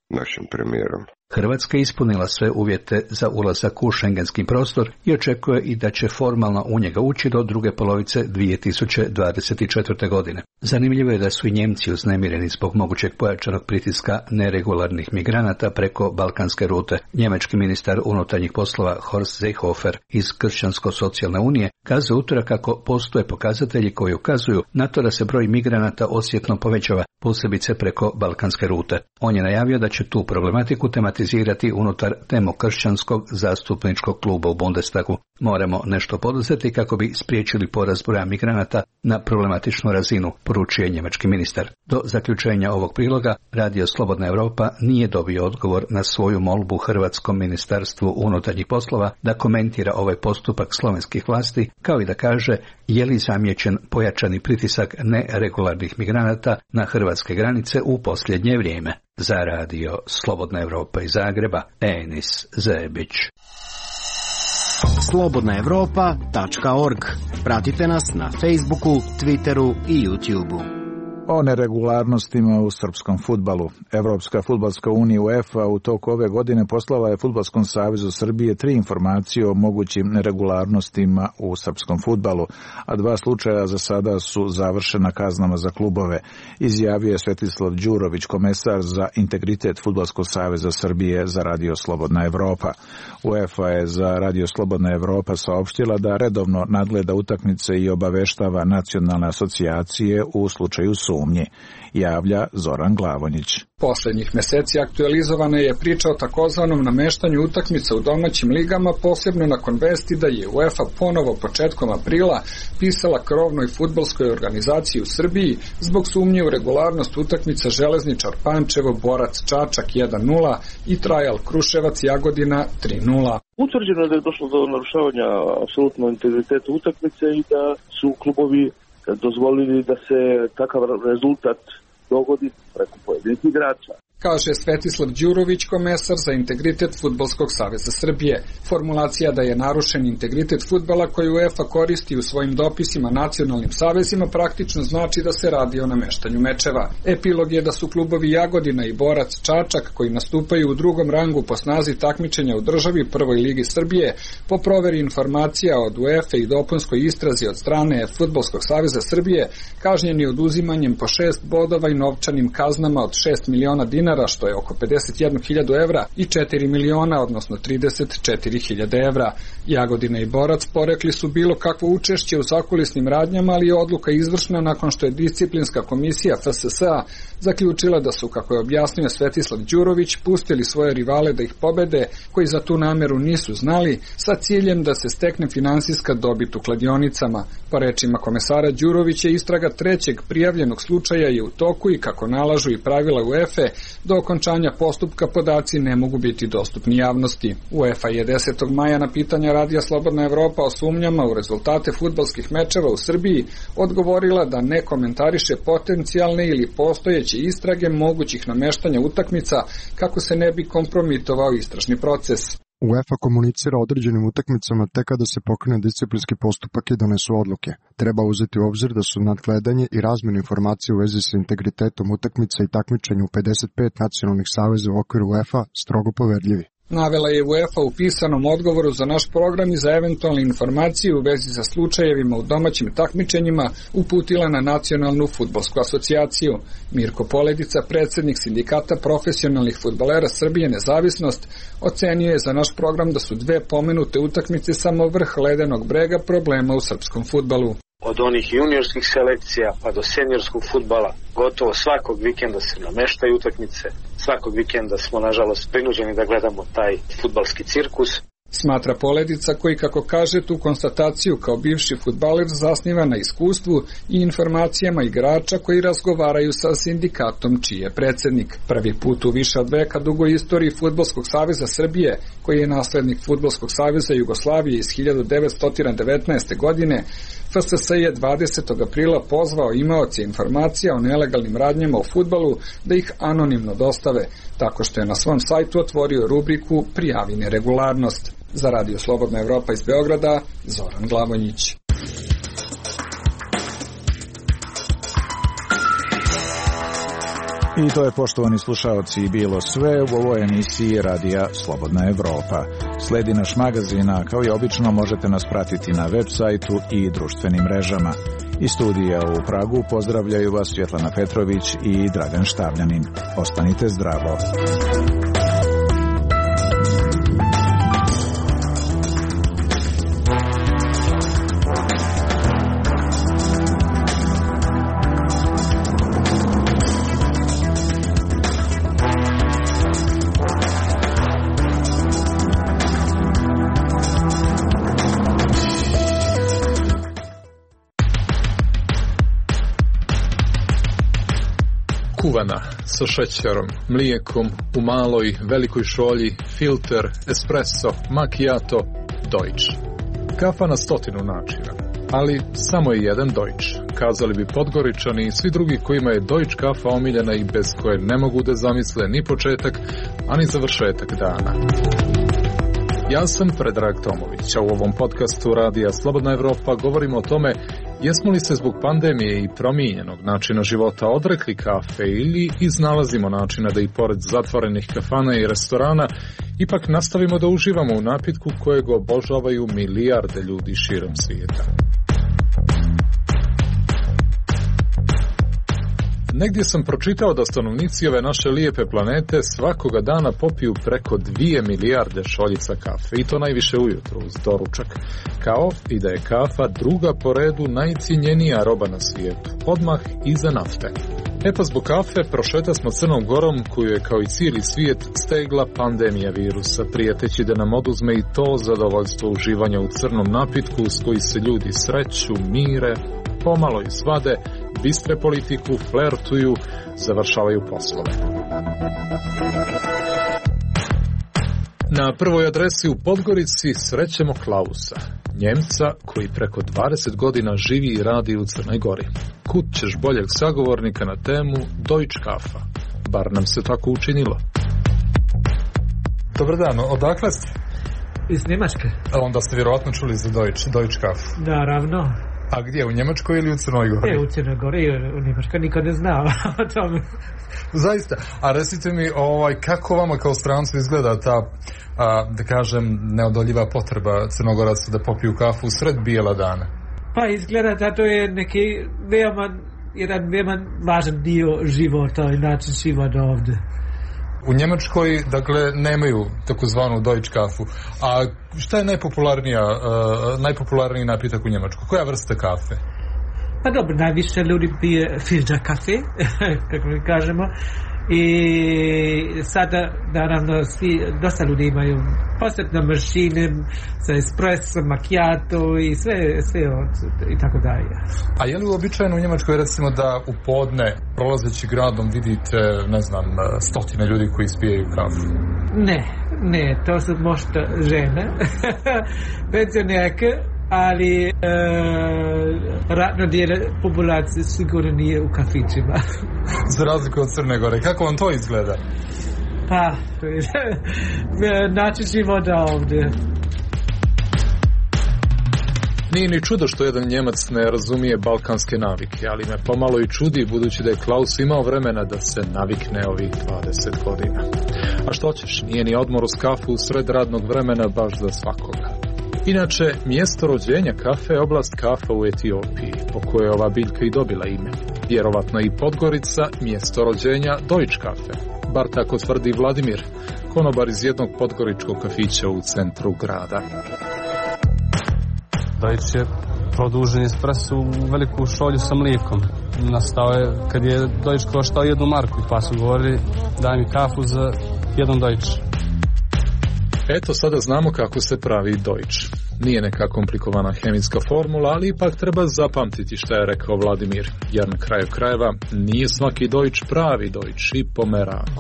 Speaker 7: našim premijerom.
Speaker 3: Hrvatska je ispunila sve uvjete za ulazak u šengenski prostor i očekuje i da će formalno u njega ući do druge polovice dvije tisuće dvadeset četvrte. godine. Zanimljivo je da su i Njemci uznemireni zbog mogućeg pojačanog pritiska neregularnih migranata preko balkanske rute. Njemački ministar unutarnjih poslova Horst Seehofer iz Kršćansko-socijalne unije kazao utorak kako postoje pokazatelji koji ukazuju na to da se broj migranata osjetno povećava, posebice preko balkanske rute. On je najavio da će tu problematiku tematizirati unutar demokršćanskog zastupničkog kluba u Bundestagu. Moramo nešto poduzeti kako bi spriječili porast broja migranata na problematičnu razinu, poručuje njemački ministar. Do zaključenja ovog priloga Radio Slobodna Europa nije dobio odgovor na svoju molbu Hrvatskom ministarstvu unutarnjih poslova da komentira ovaj postupak slovenskih vlasti, kao i da kaže je li zamijećen pojačani pritisak neregularnih migranata na hrvatske granice u posljednje vrijeme. Za Radio Slobodna Europa iz Zagreba, Enis Zebić.
Speaker 8: slobodna europa tačka org. Pratite nas na Facebooku, Twitteru i YouTubeu.
Speaker 1: O neregularnostima u srpskom fudbalu. Evropska fudbalska unija UEFA u toku ove godine poslala je Fudbalskom savezu Srbije tri informacije o mogućim neregularnostima u srpskom fudbalu, a dva slučaja za sada su završena kaznama za klubove, izjavio je Svetislav Đurović, komesar za integritet Fudbalskog saveza Srbije za Radio Slobodna Evropa. UEFA je za Radio Slobodna Evropa saopštila da redovno nadgleda utakmice i obaveštava nacionalne asocijacije u slučaju sumnje, javlja Zoran Glavonjić.
Speaker 9: Poslednjih meseci aktualizovana je priča o takozvanom nameštanju utakmica u domaćim ligama, posebno nakon vesti da je UEFA ponovo početkom aprila pisala krovnoj fudbalskoj organizaciji u Srbiji zbog sumnje u regularnost utakmica Železničar Pančevo, Borac Čačak jedan nula i Trajal Kruševac Jagodina tri nula.
Speaker 6: Utvrđeno je da je došlo do narušavanja apsolutno integriteta utakmice i da su klubovi dozvolili da se takav rezultat dogodi preko pojedinih igrača.
Speaker 9: Kaže Svetislav Đurović, komesar za integritet Fudbalskog saveza Srbije. Formulacija da je narušen integritet fudbala koju UEFA koristi u svojim dopisima nacionalnim savezima praktično znači da se radi o nameštanju mečeva. Epilog je da su klubovi Jagodina i Borac Čačak, koji nastupaju u drugom rangu po snazi takmičenja u državi Prvoj ligi Srbije, po proveri informacija od UEFA i dopunskoj istrazi od strane Fudbalskog saveza Srbije, kažnjeni oduzimanjem po šest bodova i novčanim kaznama od šest miliona dinara, što je oko pedeset jednu hiljadu evra, i četiri miliona, odnosno trideset četiri hiljade evra. Jagodina i Borac porekli su bilo kakvo učešće u zakulisnim radnjama, ali je odluka izvršna nakon što je disciplinska komisija F S S A zaključila da su, kako je objasnio Svetislav Đurović, pustili svoje rivale da ih pobede, koji za tu nameru nisu znali, sa ciljem da se stekne finansijska dobit u kladionicama. Po rečima komesara Đurovića, istraga trećeg prijavljenog slučaja je u toku i, kako nalažu i pravila UEFA, do okončanja postupka podaci ne mogu biti dostupni javnosti. UEFA je desetog maja na pitanja Radija Slobodna Evropa o sumnjama u rezultate fudbalskih mečeva u Srbiji odgovorila da ne komentariše potencijalne ili postojeće istrage mogućih nameštanja utakmica kako se ne bi kompromitovao istražni proces.
Speaker 10: UEFA komunicira određenim utakmicama tek kada se pokrene disciplinski postupak i donesu odluke. Treba uzeti u obzir da su nadgledanje i razmjena informacija u vezi sa integritetom utakmica i takmičenju u pedeset pet nacionalnih saveza u okviru UEFA strogo poverljivi.
Speaker 9: Navela je UEFA u pisanom odgovoru za naš program i za eventualne informacije u vezi sa slučajevima u domaćim takmičenjima uputila na Nacionalnu fudbalsku asocijaciju. Mirko Poledica, predsjednik sindikata profesionalnih fudbalera Srbije Nezavisnost, ocenio je za naš program da su dve pomenute utakmice samo vrh ledenog brega problema u srpskom fudbalu.
Speaker 12: Od onih juniorskih selekcija pa do seniorskog fudbala, gotovo svakog vikenda se nameštaju utakmice, svakog vikenda smo nažalost prinuđeni da gledamo taj fudbalski cirkus.
Speaker 9: Smatra Poledica, koji, kako kaže, tu konstataciju kao bivši fudbaler zasniva na iskustvu i informacijama igrača koji razgovaraju sa sindikatom čiji je predsjednik. Prvi put u više od veka dugoj istoriji Fudbalskog saveza Srbije, koji je naslednik Fudbalskog saveza Jugoslavije iz hiljadu devetsto devetnaeste. godine, F S S je dvadesetog aprila pozvao imaoce informacija o nelegalnim radnjama u fudbalu da ih anonimno dostave, tako što je na svom sajtu otvorio rubriku Prijavi neregularnost. Za Radio Slobodna Evropa iz Beograda, Zoran Glavonjić.
Speaker 1: I to je, poštovani slušaoci, bilo sve u ovoj emisiji Radija Slobodna Evropa. Sledi naš magazin, a kao i obično možete nas pratiti na web sajtu i društvenim mrežama. Iz studija u Pragu pozdravljaju vas Svjetlana Petrović i Dragan Štavljanin. Ostanite zdravo.
Speaker 4: Kuvana, sa šećerom, mlijekom, u maloj, velikoj šolji, filter, espresso, macchiato, Deutsch. Kafa na stotinu načina, ali samo je jedan Deutsch. Kazali bi Podgoričani i svi drugi kojima je Deutsch kafa omiljena i bez koje ne mogu da zamisle ni početak, a ni završetak dana. Ja sam Predrag Tomović, a u ovom podcastu Radija Slobodna Evropa govorimo o tome jesmo li se zbog pandemije i promijenjenog načina života odrekli kafe ili iznalazimo načina da i pored zatvorenih kafana i restorana ipak nastavimo da uživamo u napitku kojeg obožavaju milijarde ljudi širom svijeta. Negdje sam pročitao da stanovnici ove naše lijepe planete svakoga dana popiju preko dvije milijarde šoljica kafe, i to najviše ujutro uz doručak, kao i da je kafa druga po redu najcijenjenija roba na svijetu, odmah iza nafte. E pa zbog kafe prošeta smo Crnom Gorom, koju je kao i cijeli svijet stegla pandemija virusa, prijeteći da nam oduzme i to zadovoljstvo uživanja u crnom napitku s koji se ljudi sreću, mire, pomalo i svade, bistre politiku, flertuju, završavaju poslove. Na prvoj adresi u Podgorici srećemo Klausa, Njemca koji preko dvadeset godina živi i radi u Crnoj Gori. Kud ćeš boljeg sagovornika na temu Deutsch kafa? Bar nam se tako učinilo.
Speaker 13: Dobar dan, odakle ste?
Speaker 14: Iz Njemačke.
Speaker 13: A onda ste vjerojatno čuli za Deutsch, Deutsch kafu.
Speaker 14: Naravno.
Speaker 13: A gdje, u Njemačkoj ili u Crnoj Gori?
Speaker 14: E, u Crnoj Gori, u Njemačkoj niko ne zna o tome.
Speaker 13: Zaista, a recite mi, ovaj, kako vama kao strancu izgleda ta, a, da kažem, neodoljiva potreba Crnogoraca da popiju kafu u sred bijela dana?
Speaker 14: Pa izgleda da to je neki veoma, jedan veoma važan dio života i način života ovdje.
Speaker 13: U Njemačkoj, dakle, nemaju takozvanu Deutsch kafu. A šta je najpopularnija, uh, najpopularniji napitak u Njemačkoj? Koja vrsta kafe?
Speaker 14: Pa dobro, najviše ljudi pije filter kafe, kako mi kažemo. I sada, naravno, svi, dosta ljudi imaju posebne mašine za espresso, macchiato i sve, sve od, i tako dalje.
Speaker 13: A je li uobičajeno u Njemačkoj, recimo, da u podne, prolazeći gradom, vidite, ne znam, stotine ljudi koji ispijaju kafu?
Speaker 14: Ne, ne, to su možda žene, penzionerke, ali e, radno dijele populacije sigurno nije u kafićima.
Speaker 13: Za razliku od Crne Gore, kako vam to izgleda?
Speaker 14: Pa, to je način života ovdje.
Speaker 4: Nije ni čudo što jedan Njemac ne razumije balkanske navike, ali me pomalo i čudi budući da je Klaus imao vremena da se navikne ovih dvadeset godina. A što ćeš, nije ni odmor uz kafu u sred radnog vremena baš za svakoga. Inače, mjesto rođenja kafe je oblast Kafa u Etiopiji, po kojoj je ova biljka i dobila ime. Vjerovatno i Podgorica mjesto rođenja Deutsch kafe. Bar tako tvrdi Vladimir, konobar iz jednog podgoričkog kafića u centru grada.
Speaker 15: Deutsch je produžen espresso u veliku šolju sa mlijekom. Nastao je kad je Deutsch koštao jednu marku, pa su govorili daj mi kafu za jedan Deutsch.
Speaker 4: Eto, sada znamo kako se pravi Deutsch. Nije neka komplikovana hemijska formula, ali ipak treba zapamtiti šta je rekao Vladimir, jer na kraju krajeva nije svaki Deutsch pravi Deutsch i po meraku.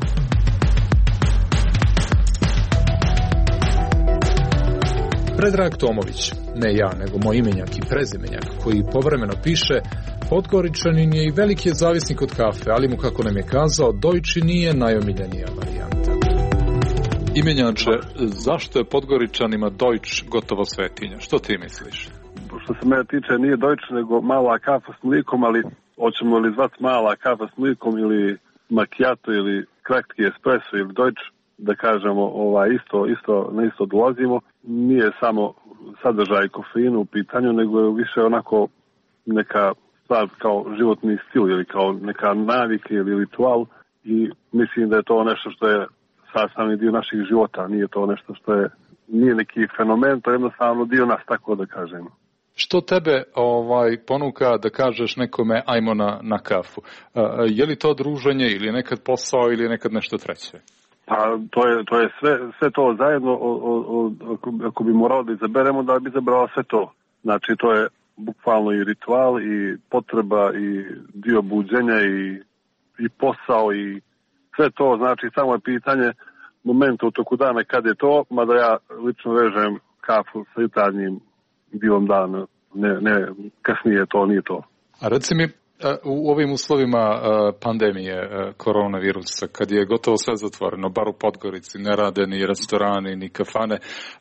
Speaker 4: Predrag Tomović, ne ja, nego moj imenjak i prezimenjak, koji povremeno piše, Podgoričanin je i veliki je zavisnik od kafe, ali mu, kako nam je kazao, Deutsch nije najomiljenija varijanta. Imenjače, zašto je Podgoričanima Deutsch gotovo svetinja? Što ti misliš?
Speaker 25: Što se mene tiče, nije Deutsch nego mala kafa s mlikom, ali hoćemo li zvati mala kafa s mlikom ili
Speaker 11: macchiato ili kratki espresso ili Deutsch, da kažemo, ovaj, isto, isto, na isto dolazimo. Nije samo sadržaj kofeina u pitanju, nego je više onako neka stvar kao životni stil ili kao neka navika ili ritual i mislim da je to nešto što je sastavni dio naših života, nije to nešto što je, nije neki fenomen, to je jednostavno dio nas, tako da kažemo.
Speaker 13: Što tebe ovaj ponuka da kažeš nekome ajmo na, na kafu? Uh, je li to druženje ili nekad posao ili nekad nešto treće?
Speaker 11: Pa to je, to je sve, sve to zajedno, o, o, o, ako bi moralo da izaberemo, da bi izabrala sve to. Znači to je bukvalno i ritual i potreba i dio buđenja i, i posao i sve to, znači samo je pitanje momenta u toku dana kad je to, mada ja lično vežem kafu sa jutarnjim dilom dana, ne, ne, kasnije to nije to.
Speaker 13: A reci mi, u ovim uslovima pandemije koronavirusa, kad je gotovo sve zatvoreno, bar u Podgorici, ne rade ni restorani, ni kafane,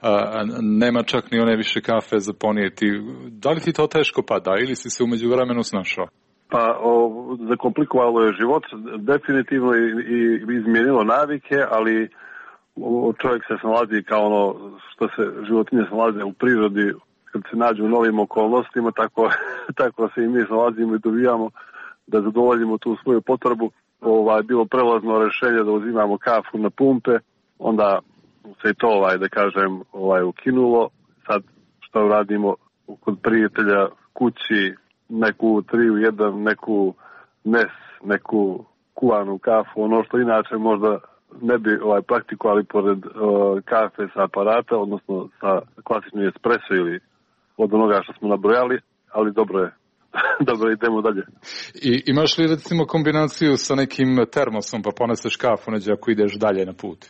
Speaker 13: nema čak ni one više kafe za ponijeti, da li ti to teško pada ili si se umeđu vremenu snašao?
Speaker 11: Pa o, zakomplikovalo je život, definitivno i, i izmijenilo navike, ali o, čovjek se snalazi kao ono što se životinje snalaze u prirodi, kad se nađu u novim okolnostima, tako, tako se i mi snalazimo i dobijamo da zadovoljimo tu svoju potrebu. Ovaj, bilo prelazno rješenje da uzimamo kafu na pumpe, onda se i to, ovaj, da kažem, ovaj, ukinulo. Sad što radimo kod prijatelja kući, neku tri u jedan, neku nes, neku kuvanu kafu, ono što inače možda ne bi ovaj, praktikovali pored uh, kafe sa aparata, odnosno sa klasičnim espresso ili od onoga što smo nabrojali, ali dobro je. Dobro, idemo dalje.
Speaker 13: I imaš li recimo kombinaciju sa nekim termosom pa poneseš kafu neđe ako ideš dalje na put?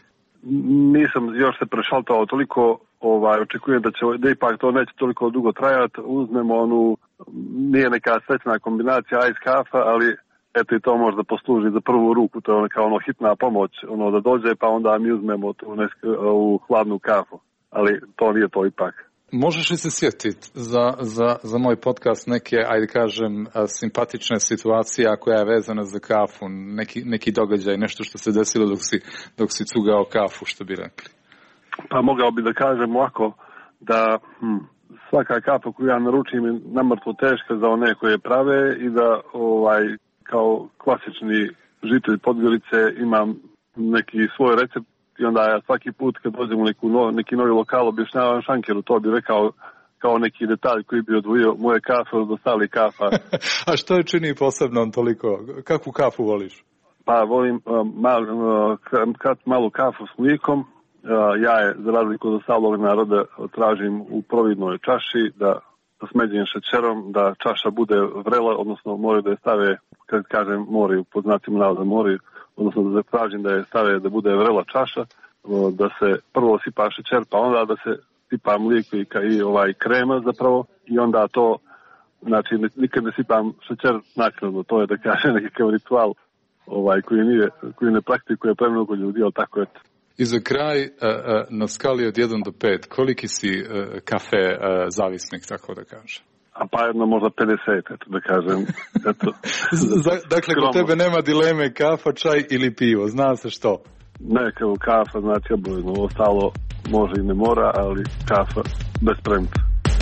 Speaker 11: Nisam još se prešaltao toliko, ovaj, očekujem da će da ipak to neće toliko dugo trajati. Uzmemo onu, nije neka srećna kombinacija ice kafa, ali eto i to možda posluži za prvu ruku, to je neka ono hitna pomoć, ono da dođe pa onda mi uzmemo tu nesk, u hladnu kafu, ali to nije to ipak.
Speaker 13: Možeš li se sjetiti za, za, za moj podcast neke, ajde kažem, simpatične situacije koja je vezana za kafu, neki, neki događaj, nešto što se desilo dok si, dok si cugao kafu, što bi rekli?
Speaker 11: Pa mogao bi da kažem ovako, da hm, svaka kafa koju ja naručim je namrtvo teška za one koje prave i da ovaj kao klasični žitelj Podgorice imam neki svoj recept. I onda ja svaki put kad dođem u neku no, neki novi lokal objašnjavam šankeru, to bi rekao kao neki detalj koji bi odvojio moje kafe od ostalih kafa.
Speaker 13: A što je čini posebno toliko? Kakvu kafu voliš?
Speaker 11: Pa volim uh, mal, uh, krat, malu kafu s mlijekom. Uh, ja je, za razliku od ostalog naroda, tražim u providnoj čaši da smeđim šećerom, da čaša bude vrela, odnosno moraju da je stave, kad kažem moraju, pod znacima navoda moraju, odnosno da tražim da je stave da bude vrela čaša, da se prvo sipa šećer, pa onda da se sipa mlijeko i, i ovaj krema zapravo i onda to, znači nikad ne sipam šećer naknadno, to je da kažem nekakav ritual ovaj, koji, nije, koji ne praktikuje premnogo ljudi, ali tako je.
Speaker 13: I za kraj, na skali od jedan do pet, koliki si kafe zavisnik, tako da kažem?
Speaker 11: A pa jedno možda pedeset, eto da kažem. Eto.
Speaker 13: Dakle, kod tebe nema dileme kafa, čaj ili pivo, zna se što?
Speaker 11: Ne, kao kafa, znači obavezno, ostalo može i ne mora, ali kafa bez premca.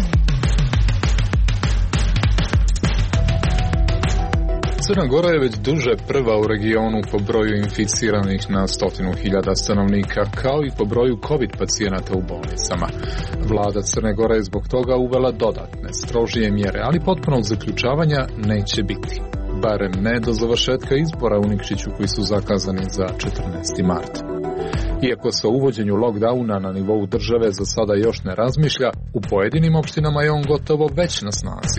Speaker 13: Crna Gora je već duže prva u regionu po broju inficiranih na stotinu hiljada stanovnika, kao i po broju COVID pacijenata u bolnicama. Vlada Crne Gore je zbog toga uvela dodatne, strožije mjere, ali potpunog zaključavanja neće biti. Barem ne do završetka izbora u Nikšiću koji su zakazani za četrnaesti mart. Iako se o uvođenju lockdowna na nivou države za sada još ne razmišlja, u pojedinim opštinama je on gotovo već na snazi.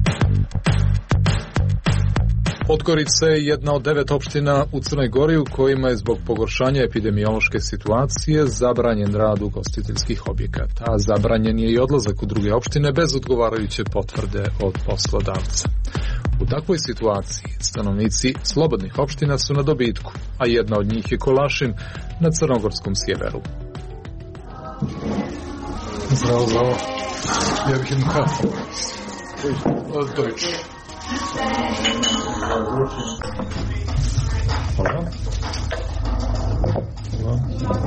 Speaker 13: Podgorica je jedna od devet opština u Crnoj Gori u kojima je zbog pogoršanja epidemiološke situacije zabranjen rad ugostiteljskih objekata, a zabranjen je i odlazak u druge opštine bez odgovarajuće potvrde od poslodavca. U takvoj situaciji stanovnici slobodnih opština su na dobitku, a jedna od njih je Kolašin na crnogorskom sjeveru.
Speaker 4: Zdravo, zdravo. Ja bih jednu kafu. Deutsch. Hvala. Hvala.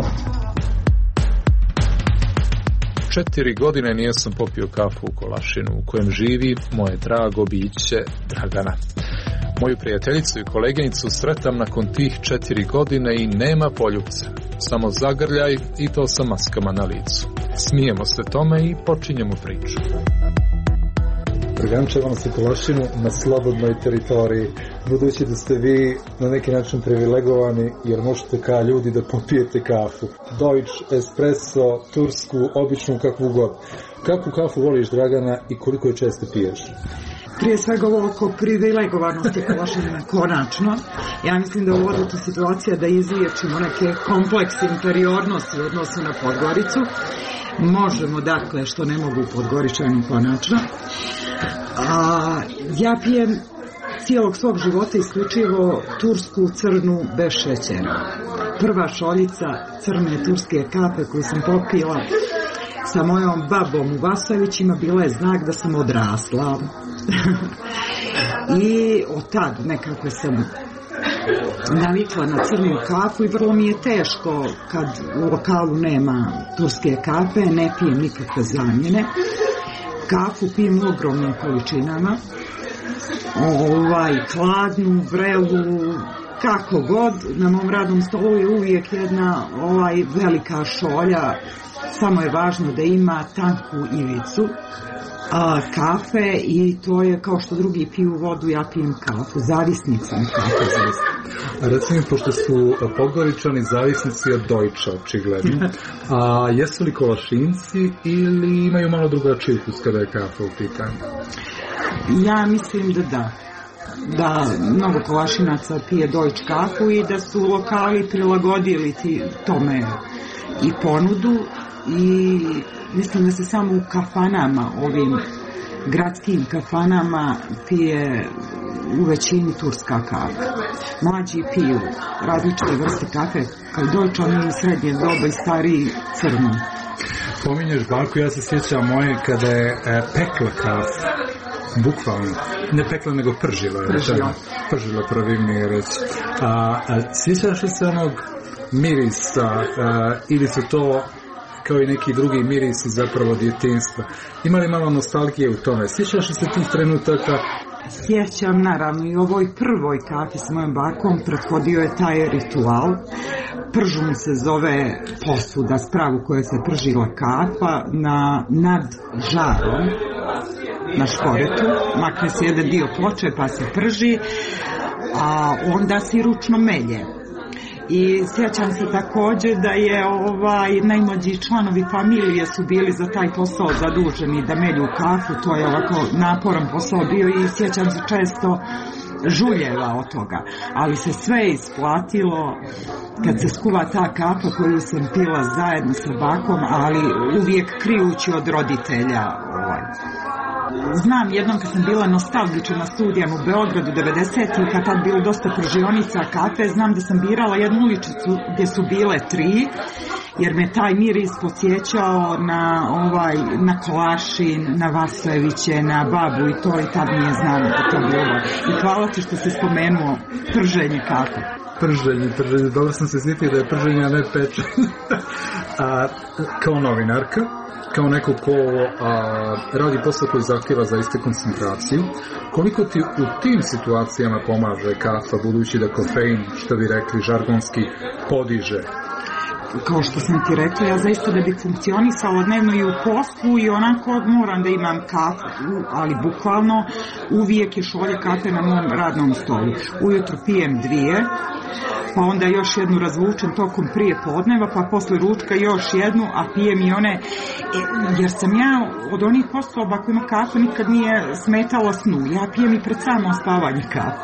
Speaker 4: Četiri godine nijesam popio kafu u Kolašinu u kojem živi moje drago biće Dragana. Moju prijateljicu i koleginicu sretam nakon tih četiri godine i nema poljupca. Samo zagrljaj i to sa maskama na licu. Smijemo se tome i počinjemo priču.
Speaker 16: Draganče vam se Kolašinu na slobodnoj teritoriji, budući da ste vi na neki način privilegovani jer možete kao ljudi da popijete kafu. Deutsch, espresso, tursku, običnu, kakvu god. Kakvu kafu voliš, Dragana, i koliko je često piješ?
Speaker 17: Prije svega ovo oko privilegovanosti Kolašina, konačno. Ja mislim da je ovo tu situacija da izliječimo neke komplekse inferiornosti u odnosu na Podgoricu. Možemo, dakle, što ne mogu u Podgoričanu, konačno. A, ja pijem cijelog svog života isključivo tursku crnu bez šećera. Prva šoljica crne turske kafe koju sam popila sa mojom babom u Vasovićima bila je znak da sam odrasla. I od tad nekako sam navikla na crnu kafu i vrlo mi je teško kad u lokalu nema turske kafe, ne pijem nikakve zamjene. Kafu pijem u ogromnim količinama, ovaj, hladnu, vrelu, kako god. Na mom radnom stolu je uvijek jedna ovaj, velika šolja, samo je važno da ima tanku ivicu a, kafe i to je kao što drugi piju vodu, ja pijem kafu, zavisnica na kafe.
Speaker 16: A recimo, pošto su Podgoričani zavisnici od Deutscha, očigledno, a jesu li Kolašinci ili imaju malo drugačiji ukus kada je kafa u pitanju?
Speaker 17: Ja mislim da da. Da mnogo Kolašinaca pije Deutsch kafu i da su lokali prilagodili ti tome i ponudu i mislim da se samo u kafanama, ovim gradskim kafanama pije u većini turska kafa. Mlađi piju različite vrste kafe, kao Deutsch, oni srednje doba i stariji crnu.
Speaker 16: Pominješ baku, ja se sjećam moje kada je e, pekla kafu, bukvalno, ne pekla nego pržila, pržila, pržila pravilnije reći. A, a sjećaš li se onog mirisa a, ili su to kao i neki drugi mirisi zapravo djetinjstva? Ima li malo nostalgije u tome? Sjećaš li se tih trenutaka?
Speaker 17: Sjećam, naravno, i ovoj prvoj kafi s mojom bakom prethodio je taj ritual. Pržun se zove posuda, spravu kojoj se pržila kafa na, nad žarom na šporetu. Makne se jedan dio ploče pa se prži, a onda se ručno melje. I sjećam se također da je ovaj najmlađi članovi familije su bili za taj posao zaduženi da melju kafu, to je ovako naporan posao bio i sjećam se često žuljeva od toga, ali se sve isplatilo kad se skuva ta kafa koju sam pila zajedno sa bakom, ali uvijek krijući od roditelja. Ovaj. Znam jednom kad sam bila nostalgična na studijama u Beogradu devedesetih, kad tad bilo dosta pržionica kafe, znam da sam birala jednu uličicu gdje su bile tri, jer me taj miris podsjećao na ovaj na Kolašin, na Vasojeviće, na babu i to, i tad mi je znam da to bilo. I hvala ti što si spomenuo prženje kafe.
Speaker 16: Prženje, prženje, dobro sam se sjetio da je prženje, a ne pečenje. A, kao novinarka, kao neko ko a, radi posao koji zahtjeva zaista koncentraciju, koliko ti u tim situacijama pomaže kafa, budući da kofein, što bi rekli žargonski, podiže?
Speaker 17: Kao što sam ti rekla, ja zaista da bih funkcionisala dnevno i u poslu i onako moram da imam kafu, ali bukvalno uvijek je šolja kafe na mom radnom stolu. Ujutro pijem dvije, pa onda još jednu razvučem tokom prije podneva, pa posle ručka još jednu, a pijem i one, jer sam ja od onih osoba koji ima kafu nikad nije smetala snu. Ja pijem i pred samo spavanje kafu.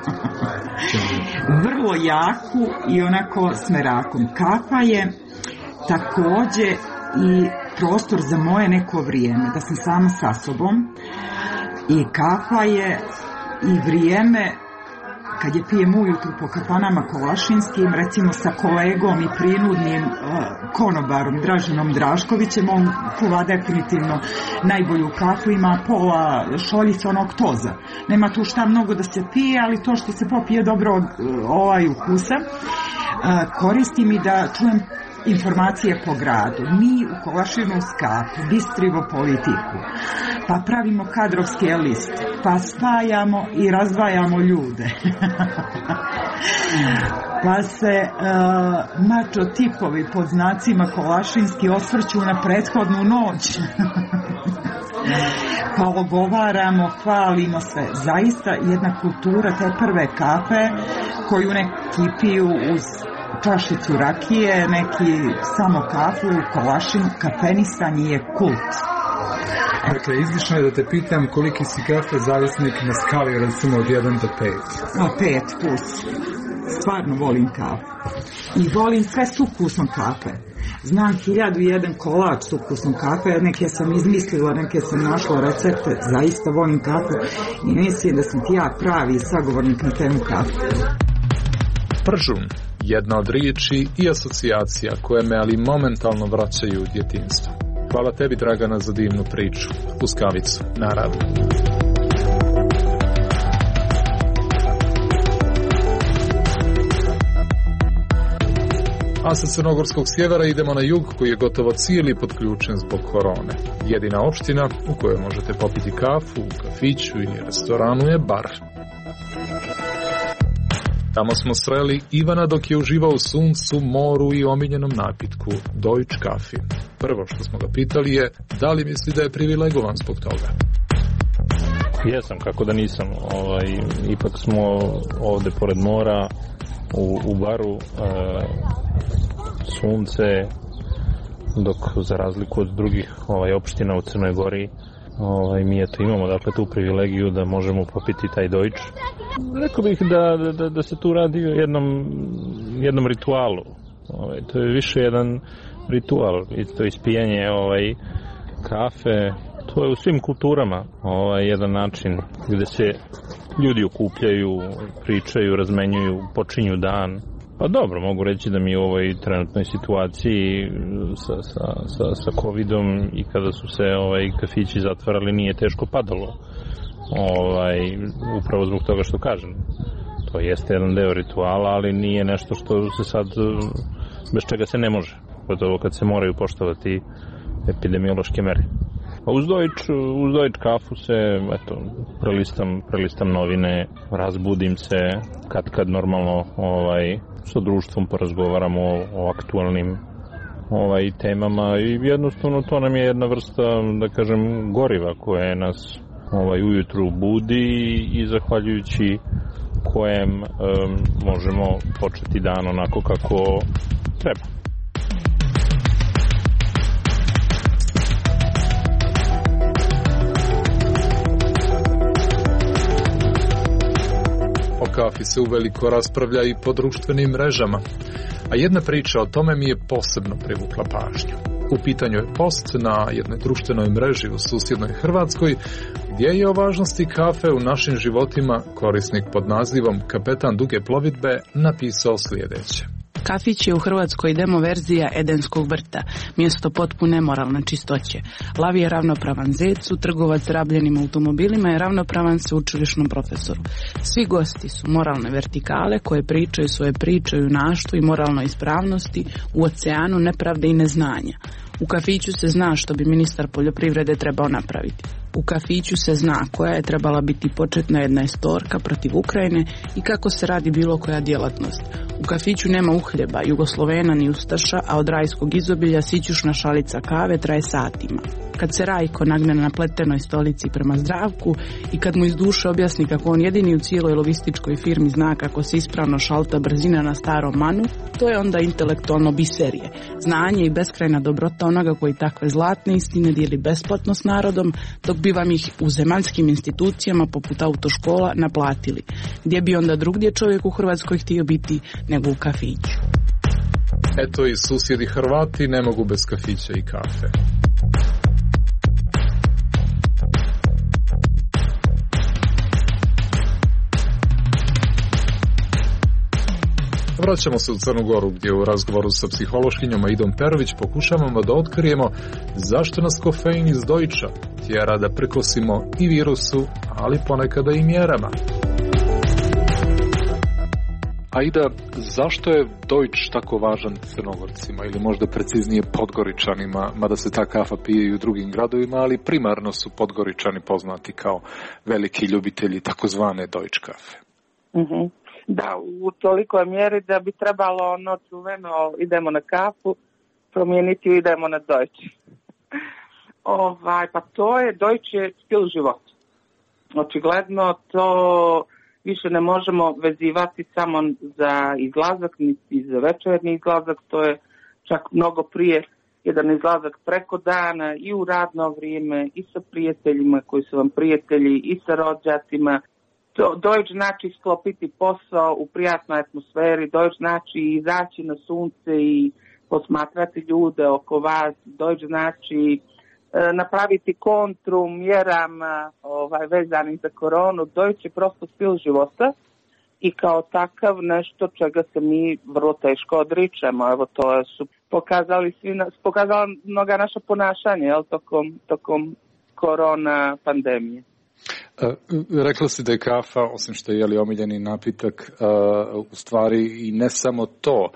Speaker 17: Vrlo jaku i onako smerakom. Kafa je također i prostor za moje neko vrijeme, da sam sama sa sobom, i kafa je i vrijeme kad je pijem ujutru po kafanama kolašinskim, recimo sa kolegom i prinudnim uh, konobarom Draženom Draškovićem, on kuva definitivno najbolju kafu, ima pola šoljica onog toza. Nema tu šta mnogo da se pije, ali to što se popije dobro uh, ovaj ukusa, uh, koristim i da čujem informacije po gradu. Mi u Kolašinu skapu bistrivo politiku, pa pravimo kadrovske liste, pa spajamo i razdvajamo ljude. Pa se uh, mačo tipovi pod znacima kolašinski osvrću na prethodnu noć. Pa ogovaramo, hvalimo se. Zaista jedna kultura te prve kafe koju neki piju uz čašicu rakije, neki samo kafu u Kolašinu, kafenisanje je kult.
Speaker 16: Dakle, izlišno je da te pitam koliki si kafe zavisnik na skali recimo od jedan do pet.
Speaker 17: A pet plus. Stvarno volim kafu. I volim sve s ukusom kafe. Znam hiljadu i jedan kolač s ukusom kafe, neke sam izmislila, neke sam našla recepte, zaista volim kafu i mislim da sam ti ja pravi sagovornik na temu kafe.
Speaker 13: Pržun, jedna od riječi i asocijacija koje me ali momentalno vraćaju u djetinjstvo. Hvala tebi, Dragana, za divnu priču. Uz kavicu, naravno. A sa crnogorskog sjevera idemo na jug koji je gotovo cijeli podključen zbog korone. Jedina opština u kojoj možete popiti kafu, u kafiću ili restoranu je Bar. Tamo smo sreli Ivana dok je uživao u suncu, moru i omiljenom napitku Deutsche Kaffee. Prvo što smo ga pitali je da li misli da je privilegovan zbog toga.
Speaker 5: Jesam, kako da nisam. Ovaj, ipak smo ovde pored mora, u, u Baru, e, sunce, dok za razliku od drugih ovaj, opština u Crnoj Gori, ovaj, mi eto imamo dakle tu privilegiju da možemo popiti taj Deutsch. Rekao bih da, da, da se tu radi o jednom, jednom ritualu. Ovaj, to je više jedan ritual, to ispijanje ovaj, kafe. To je u svim kulturama ovaj, jedan način gde se ljudi okupljaju, pričaju, razmenjuju, počinju dan. Pa dobro, mogu reći da mi u ovoj trenutnoj situaciji sa, sa, sa, sa covidom i kada su se ovaj, kafići zatvarali nije teško padalo. Ovaj, upravo zbog toga što kažem. To jeste jedan deo rituala, ali nije nešto što se sad, bez čega se ne može. Gotovo kad se moraju poštovati epidemiološke mere. A uz Deutsch, uz Deutsche kafu se, eto, prelistam, prelistam novine, razbudim se, kad kad normalno ovaj, sa društvom porazgovaramo o, o aktualnim ovaj, temama i jednostavno to nam je jedna vrsta, da kažem, goriva koje nas ovaj, ujutru budi i zahvaljujući kojem um, možemo početi dan onako kako treba.
Speaker 13: O kafi se uveliko raspravlja i po društvenim mrežama, a jedna priča o tome mi je posebno privukla pažnju. U pitanju je post na jednoj društvenoj mreži u susjednoj Hrvatskoj, gdje je o važnosti kafe u našim životima korisnik pod nazivom Kapetan duge plovidbe napisao sljedeće.
Speaker 18: Kafić je u Hrvatskoj demo verzija Edenskog vrta, mjesto potpune moralne čistoće. Lav je ravnopravan zecu, trgovac rabljenim automobilima je ravnopravan sveučilišnom profesoru. Svi gosti su moralne vertikale koje pričaju svoje priče o junaštvu i moralnoj ispravnosti u oceanu nepravde i neznanja. U kafiću se zna što bi ministar poljoprivrede trebao napraviti. U kafiću se zna koja je trebala biti početna jednaestorka protiv Ukrajine i kako se radi bilo koja djelatnost. U kafiću nema uhljeba, Jugoslovena ni ustaša, a od rajskog izobilja sićušna šalica kave traje satima. Kad se Rajko nagne na pletenoj stolici prema Zdravku i kad mu iz duše objasni kako on jedini u cijeloj logističkoj firmi zna kako se ispravno šalta brzina na starom manu, to je onda intelektualno biserije. Znanje i beskrajna dobrota onoga koji takve zlatne istine dijeli besplatno s narodom, dok bi vam ih u zemaljskim institucijama poput autoškola naplatili. Gdje bi onda drugdje čovjek u Hrvatskoj htio biti nego u kafiću?
Speaker 13: Eto i susjedi Hrvati ne mogu bez kafića i kafe. vraćamo se u Crnu Goru gdje u razgovoru sa psihološkinjom Aidom Perović pokušavamo da otkrijemo zašto nas kofein iz Deutscha tjera da prkosimo i virusu, ali ponekada i mjerama. Aida, zašto je Deutsch tako važan Crnogorcima ili možda preciznije Podgoričanima, mada se ta kafa pije i u drugim gradovima, ali primarno su Podgoričani poznati kao veliki ljubitelji takozvane Deutsch kafe?
Speaker 19: Mm-hmm. Da, u tolikoj mjeri da bi trebalo ono čuveno idemo na kafu, promijeniti idemo na Deutsch. ovaj, pa to je, Deutsch je stil života. Očigledno to više ne možemo vezivati samo za izlazak, niti za večernji izlazak, to je čak mnogo prije jedan izlazak preko dana i u radno vrijeme i sa prijateljima koji su vam prijatelji i sa rođacima. Deutsch znači sklopiti posao u prijatnoj atmosferi, Deutsch znači izaći na sunce i posmatrati ljude oko vas, Deutsch znači e, napraviti kontru mjerama ovaj, vezanim za koronu. Deutsch je prosto stil života i kao takav nešto čega se mi vrlo teško odričemo. Evo to su pokazali svi, pokazala mnoga naša ponašanja jel, tokom, tokom korona pandemije.
Speaker 13: Uh, rekla si da je kafa, osim što je jeli omiljeni napitak, uh, u stvari i ne samo to,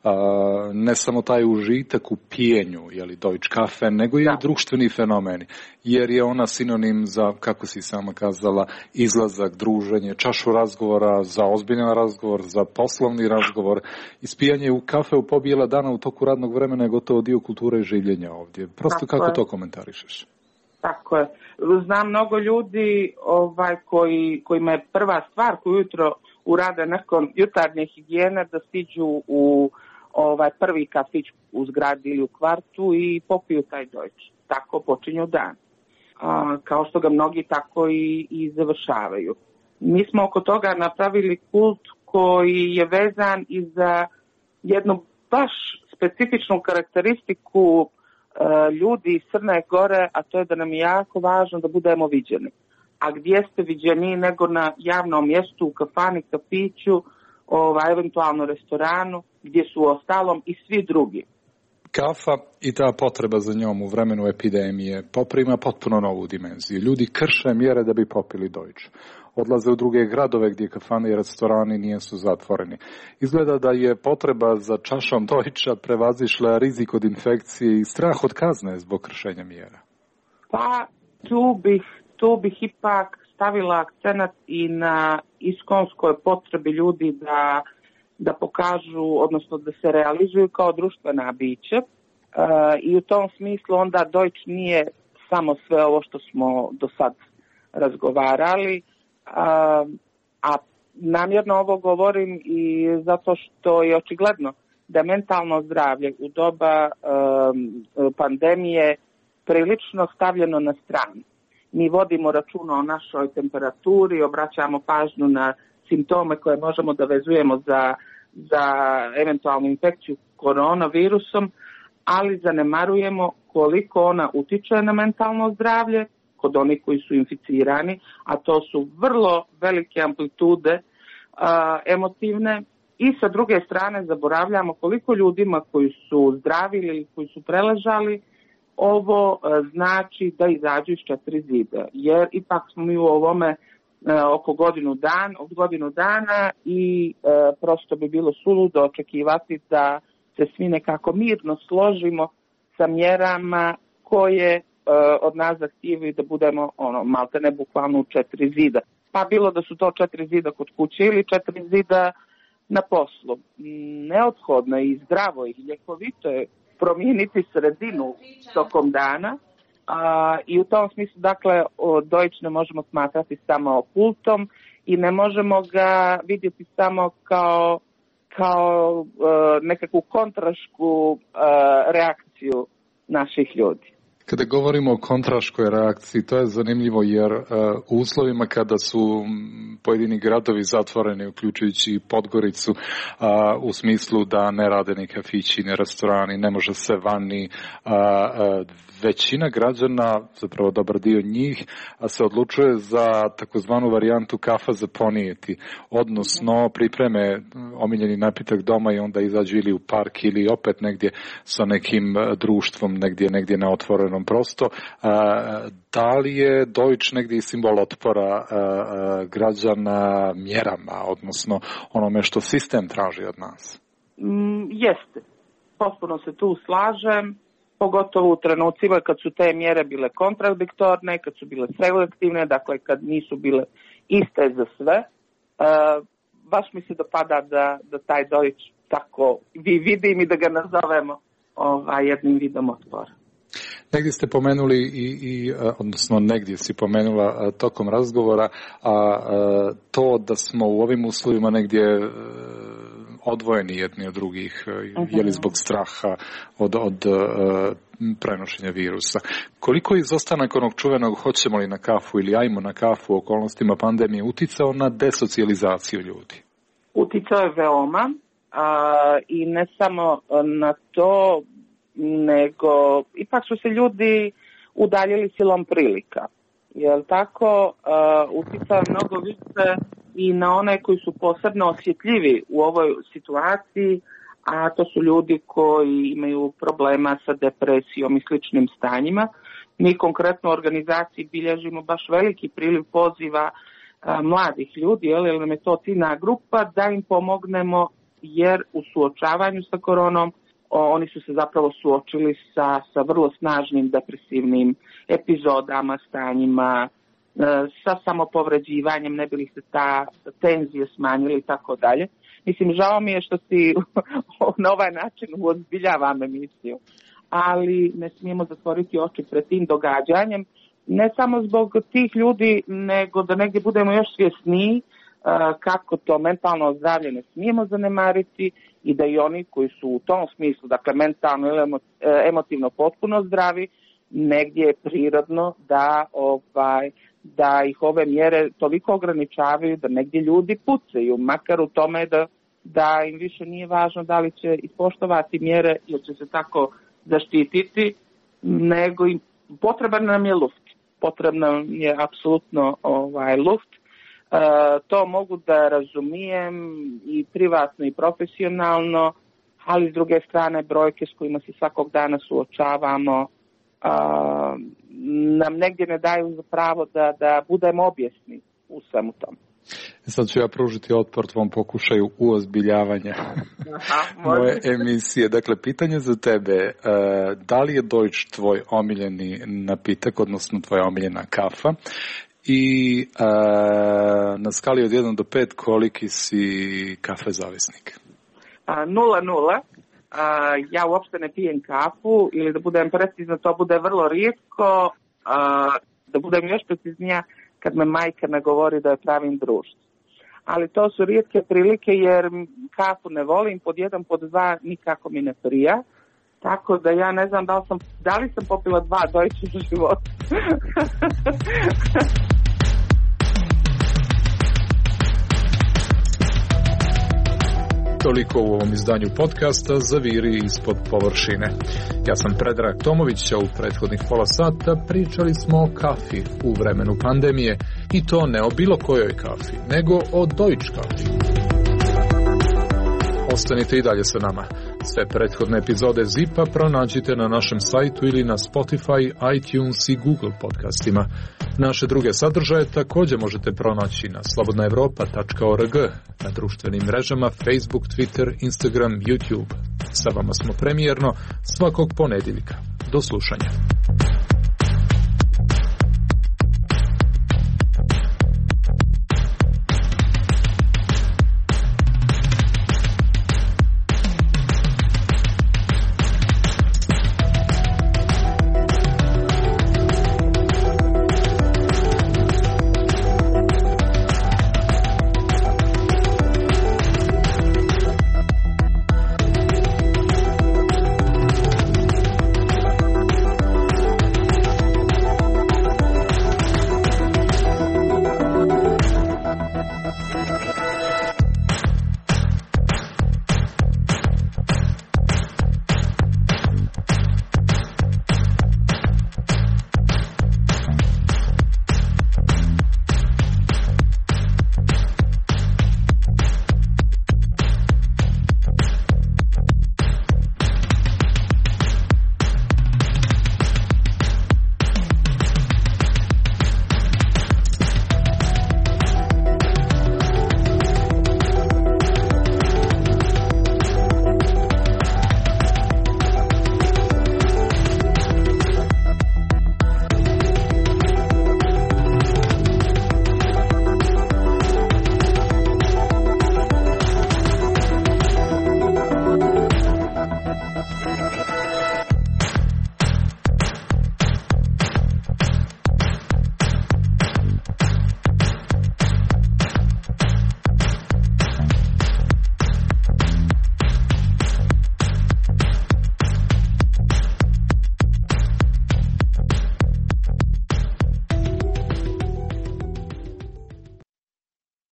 Speaker 13: uh, ne samo taj užitak u pijenju, jeli Deutsch kafe, nego i da. društveni fenomeni, jer je ona sinonim za, kako si sama kazala, izlazak, druženje, čašu razgovora, za ozbiljan razgovor, za poslovni razgovor. Ispijanje u kafe u pobijela dana u toku radnog vremena je gotovo dio kulture i življenja ovdje. Prosto tako kako je. To komentarišeš?
Speaker 19: Tako je. Znam mnogo ljudi ovaj, koji, kojima je prva stvar koju jutro urade nakon jutarnje higijene da stiđu u ovaj, prvi kafić u zgradi ili u kvartu i popiju taj Deutsch. Tako počinju dan. A, kao što ga mnogi tako i, i završavaju. Mi smo oko toga napravili kult koji je vezan i za jednu baš specifičnu karakteristiku ljudi iz Crne Gore, a to je da nam je jako važno da budemo viđeni. A gdje ste viđeni nego na javnom mjestu, u kafani, kafiću, ovaj, eventualno restoranu, gdje su u ostalom i svi drugi.
Speaker 13: Kafa i ta potreba za njom u vremenu epidemije poprima potpuno novu dimenziju. Ljudi krše mjere da bi popili Deutsch. Odlaze u druge gradove gdje kafane i restorani nisu zatvoreni. Izgleda da je potreba za čašom Deutscha prevazišla rizik od infekcije i strah od kazne zbog kršenja mjera.
Speaker 19: Pa tu bih, tu bih ipak stavila akcenat i na iskonskoj potrebi ljudi da, da pokažu, odnosno da se realizuju kao društvena bića. E, I u tom smislu onda Deutsch nije samo sve ovo što smo do sad razgovarali, A, a namjerno ovo govorim i zato što je očigledno da mentalno zdravlje u doba um, pandemije prilično stavljeno na stranu. Mi vodimo računa o našoj temperaturi, obraćamo pažnju na simptome koje možemo da vezujemo za, za eventualnu infekciju koronavirusom, ali zanemarujemo koliko ona utiče na mentalno zdravlje kod onih koji su inficirani, a to su vrlo velike amplitude a, emotivne i sa druge strane zaboravljamo koliko ljudima koji su zdravili, koji su preležali, ovo a, znači da izađu iz četiri zida, jer ipak smo mi u ovome a, oko godinu dan, od godinu dana i a, prosto bi bilo suludo očekivati da se svi nekako mirno složimo sa mjerama koje od nas zahtijevaju da budemo ono, malte ne bukvalno u četiri zida. Pa bilo da su to četiri zida kod kuće ili četiri zida na poslu. Neophodno i zdravo i ljekovito je promijeniti sredinu tokom dana a, i u tom smislu dakle Deutsch ne možemo smatrati samo kultom i ne možemo ga vidjeti samo kao, kao uh, nekakvu kontrašku uh, reakciju naših ljudi.
Speaker 13: Kada govorimo o kontraškoj reakciji, to je zanimljivo jer uh, u uslovima kada su pojedini gradovi zatvoreni, uključujući i Podgoricu, a, u smislu da ne rade ni kafići, ni restorani, ne može se vani. A, a, većina građana, zapravo dobar dio njih, a se odlučuje za takozvanu varijantu kafa za ponijeti, odnosno pripreme omiljeni napitak doma i onda izađu ili u park ili opet negdje sa nekim društvom, negdje, negdje na otvorenom prosto. Da li je Deutsch negdje simbol otpora građana mjerama, odnosno onome što sistem traži od nas?
Speaker 19: Mm, jeste. Potpuno se tu slažem. Pogotovo u trenucima kad su te mjere bile kontradiktorne, kad su bile selektivne, dakle kad nisu bile iste za sve. E, baš mi se dopada da, da taj Deutsch tako vi vidim i da ga nazovemo ovaj, jednim vidom otpora.
Speaker 13: Negdje ste pomenuli, i, i, odnosno negdje si pomenula tokom razgovora, a, a to da smo u ovim uslovima negdje odvojeni jedni od drugih, uh-huh. je li zbog straha od, od uh, prenošenja virusa. Koliko je izostanak onog čuvenog hoćemo li na kafu ili ajmo na kafu u okolnostima pandemije uticao na desocijalizaciju ljudi?
Speaker 19: Uticao je veoma a, i ne samo na to, nego ipak su se ljudi udaljili silom prilika. Jel tako? Uh, uticao je mnogo više i na one koji su posebno osjetljivi u ovoj situaciji, a to su ljudi koji imaju problema sa depresijom i sličnim stanjima. Mi konkretno u organizaciji bilježimo baš veliki priliv poziva a, mladih ljudi, jer nam je to ciljna grupa, da im pomognemo, jer u suočavanju sa koronom o, oni su se zapravo suočili sa, sa vrlo snažnim depresivnim epizodama, stanjima, sa samopovređivanjem, ne bi li se ta tenzije smanjili i tako dalje. Mislim, žao mi je što si na ovaj način uozbiljavam emisiju, ali ne smijemo zatvoriti oči pred tim događanjem, ne samo zbog tih ljudi, nego da negdje budemo još svjesniji kako to mentalno zdravlje ne smijemo zanemariti i da i oni koji su u tom smislu, dakle mentalno ili emotivno potpuno zdravi, negdje je prirodno da ovaj da ih ove mjere toliko ograničavaju da negdje ljudi pucaju, makar u tome da, da im više nije važno da li će ispoštovati mjere ili će se tako zaštititi, nego im potreban nam je luft. Potrebno je apsolutno ovaj, luft. E, to mogu da razumijem i privatno i profesionalno, ali s druge strane brojke s kojima se svakog dana suočavamo Uh, nam negdje ne daju za pravo da, da budemo objesni u svemu tom.
Speaker 13: Sad ću ja pružiti otpor tvom pokušaju uozbiljavanja moje emisije. Dakle, pitanje za tebe, uh, da li je Deutsch tvoj omiljeni napitak, odnosno tvoja omiljena kafa? I uh, na skali od jedan do pet koliki si kafe zavisnik?
Speaker 19: Uh, nula nula. Uh, ja uopšte ne pijem kafu, ili da budem precizna, to bude vrlo rijetko, uh, da budem još preciznija kad me majka ne govori da je pravim društvo. Ali to su rijetke prilike jer kafu ne volim, pod jedan, pod dva nikako mi ne prija, tako da ja ne znam da li sam, da li sam popila dva Deutsche u životu.
Speaker 13: Toliko u ovom izdanju podcasta Zaviri ispod površine. Ja sam Predrag Tomović, a u prethodnih pola sata pričali smo o kafi u vremenu pandemije, i to ne o bilo kojoj kafi, nego o Deutsch kafi. Ostanite i dalje sa nama. Sve prethodne epizode Zipa pronađite na našem sajtu ili na Spotify, iTunes i Google podcastima. Naše druge sadržaje također možete pronaći na slobodna evropa tačka org, na društvenim mrežama Facebook, Twitter, Instagram, YouTube. Sa vama smo premijerno svakog ponedjeljka. Do slušanja.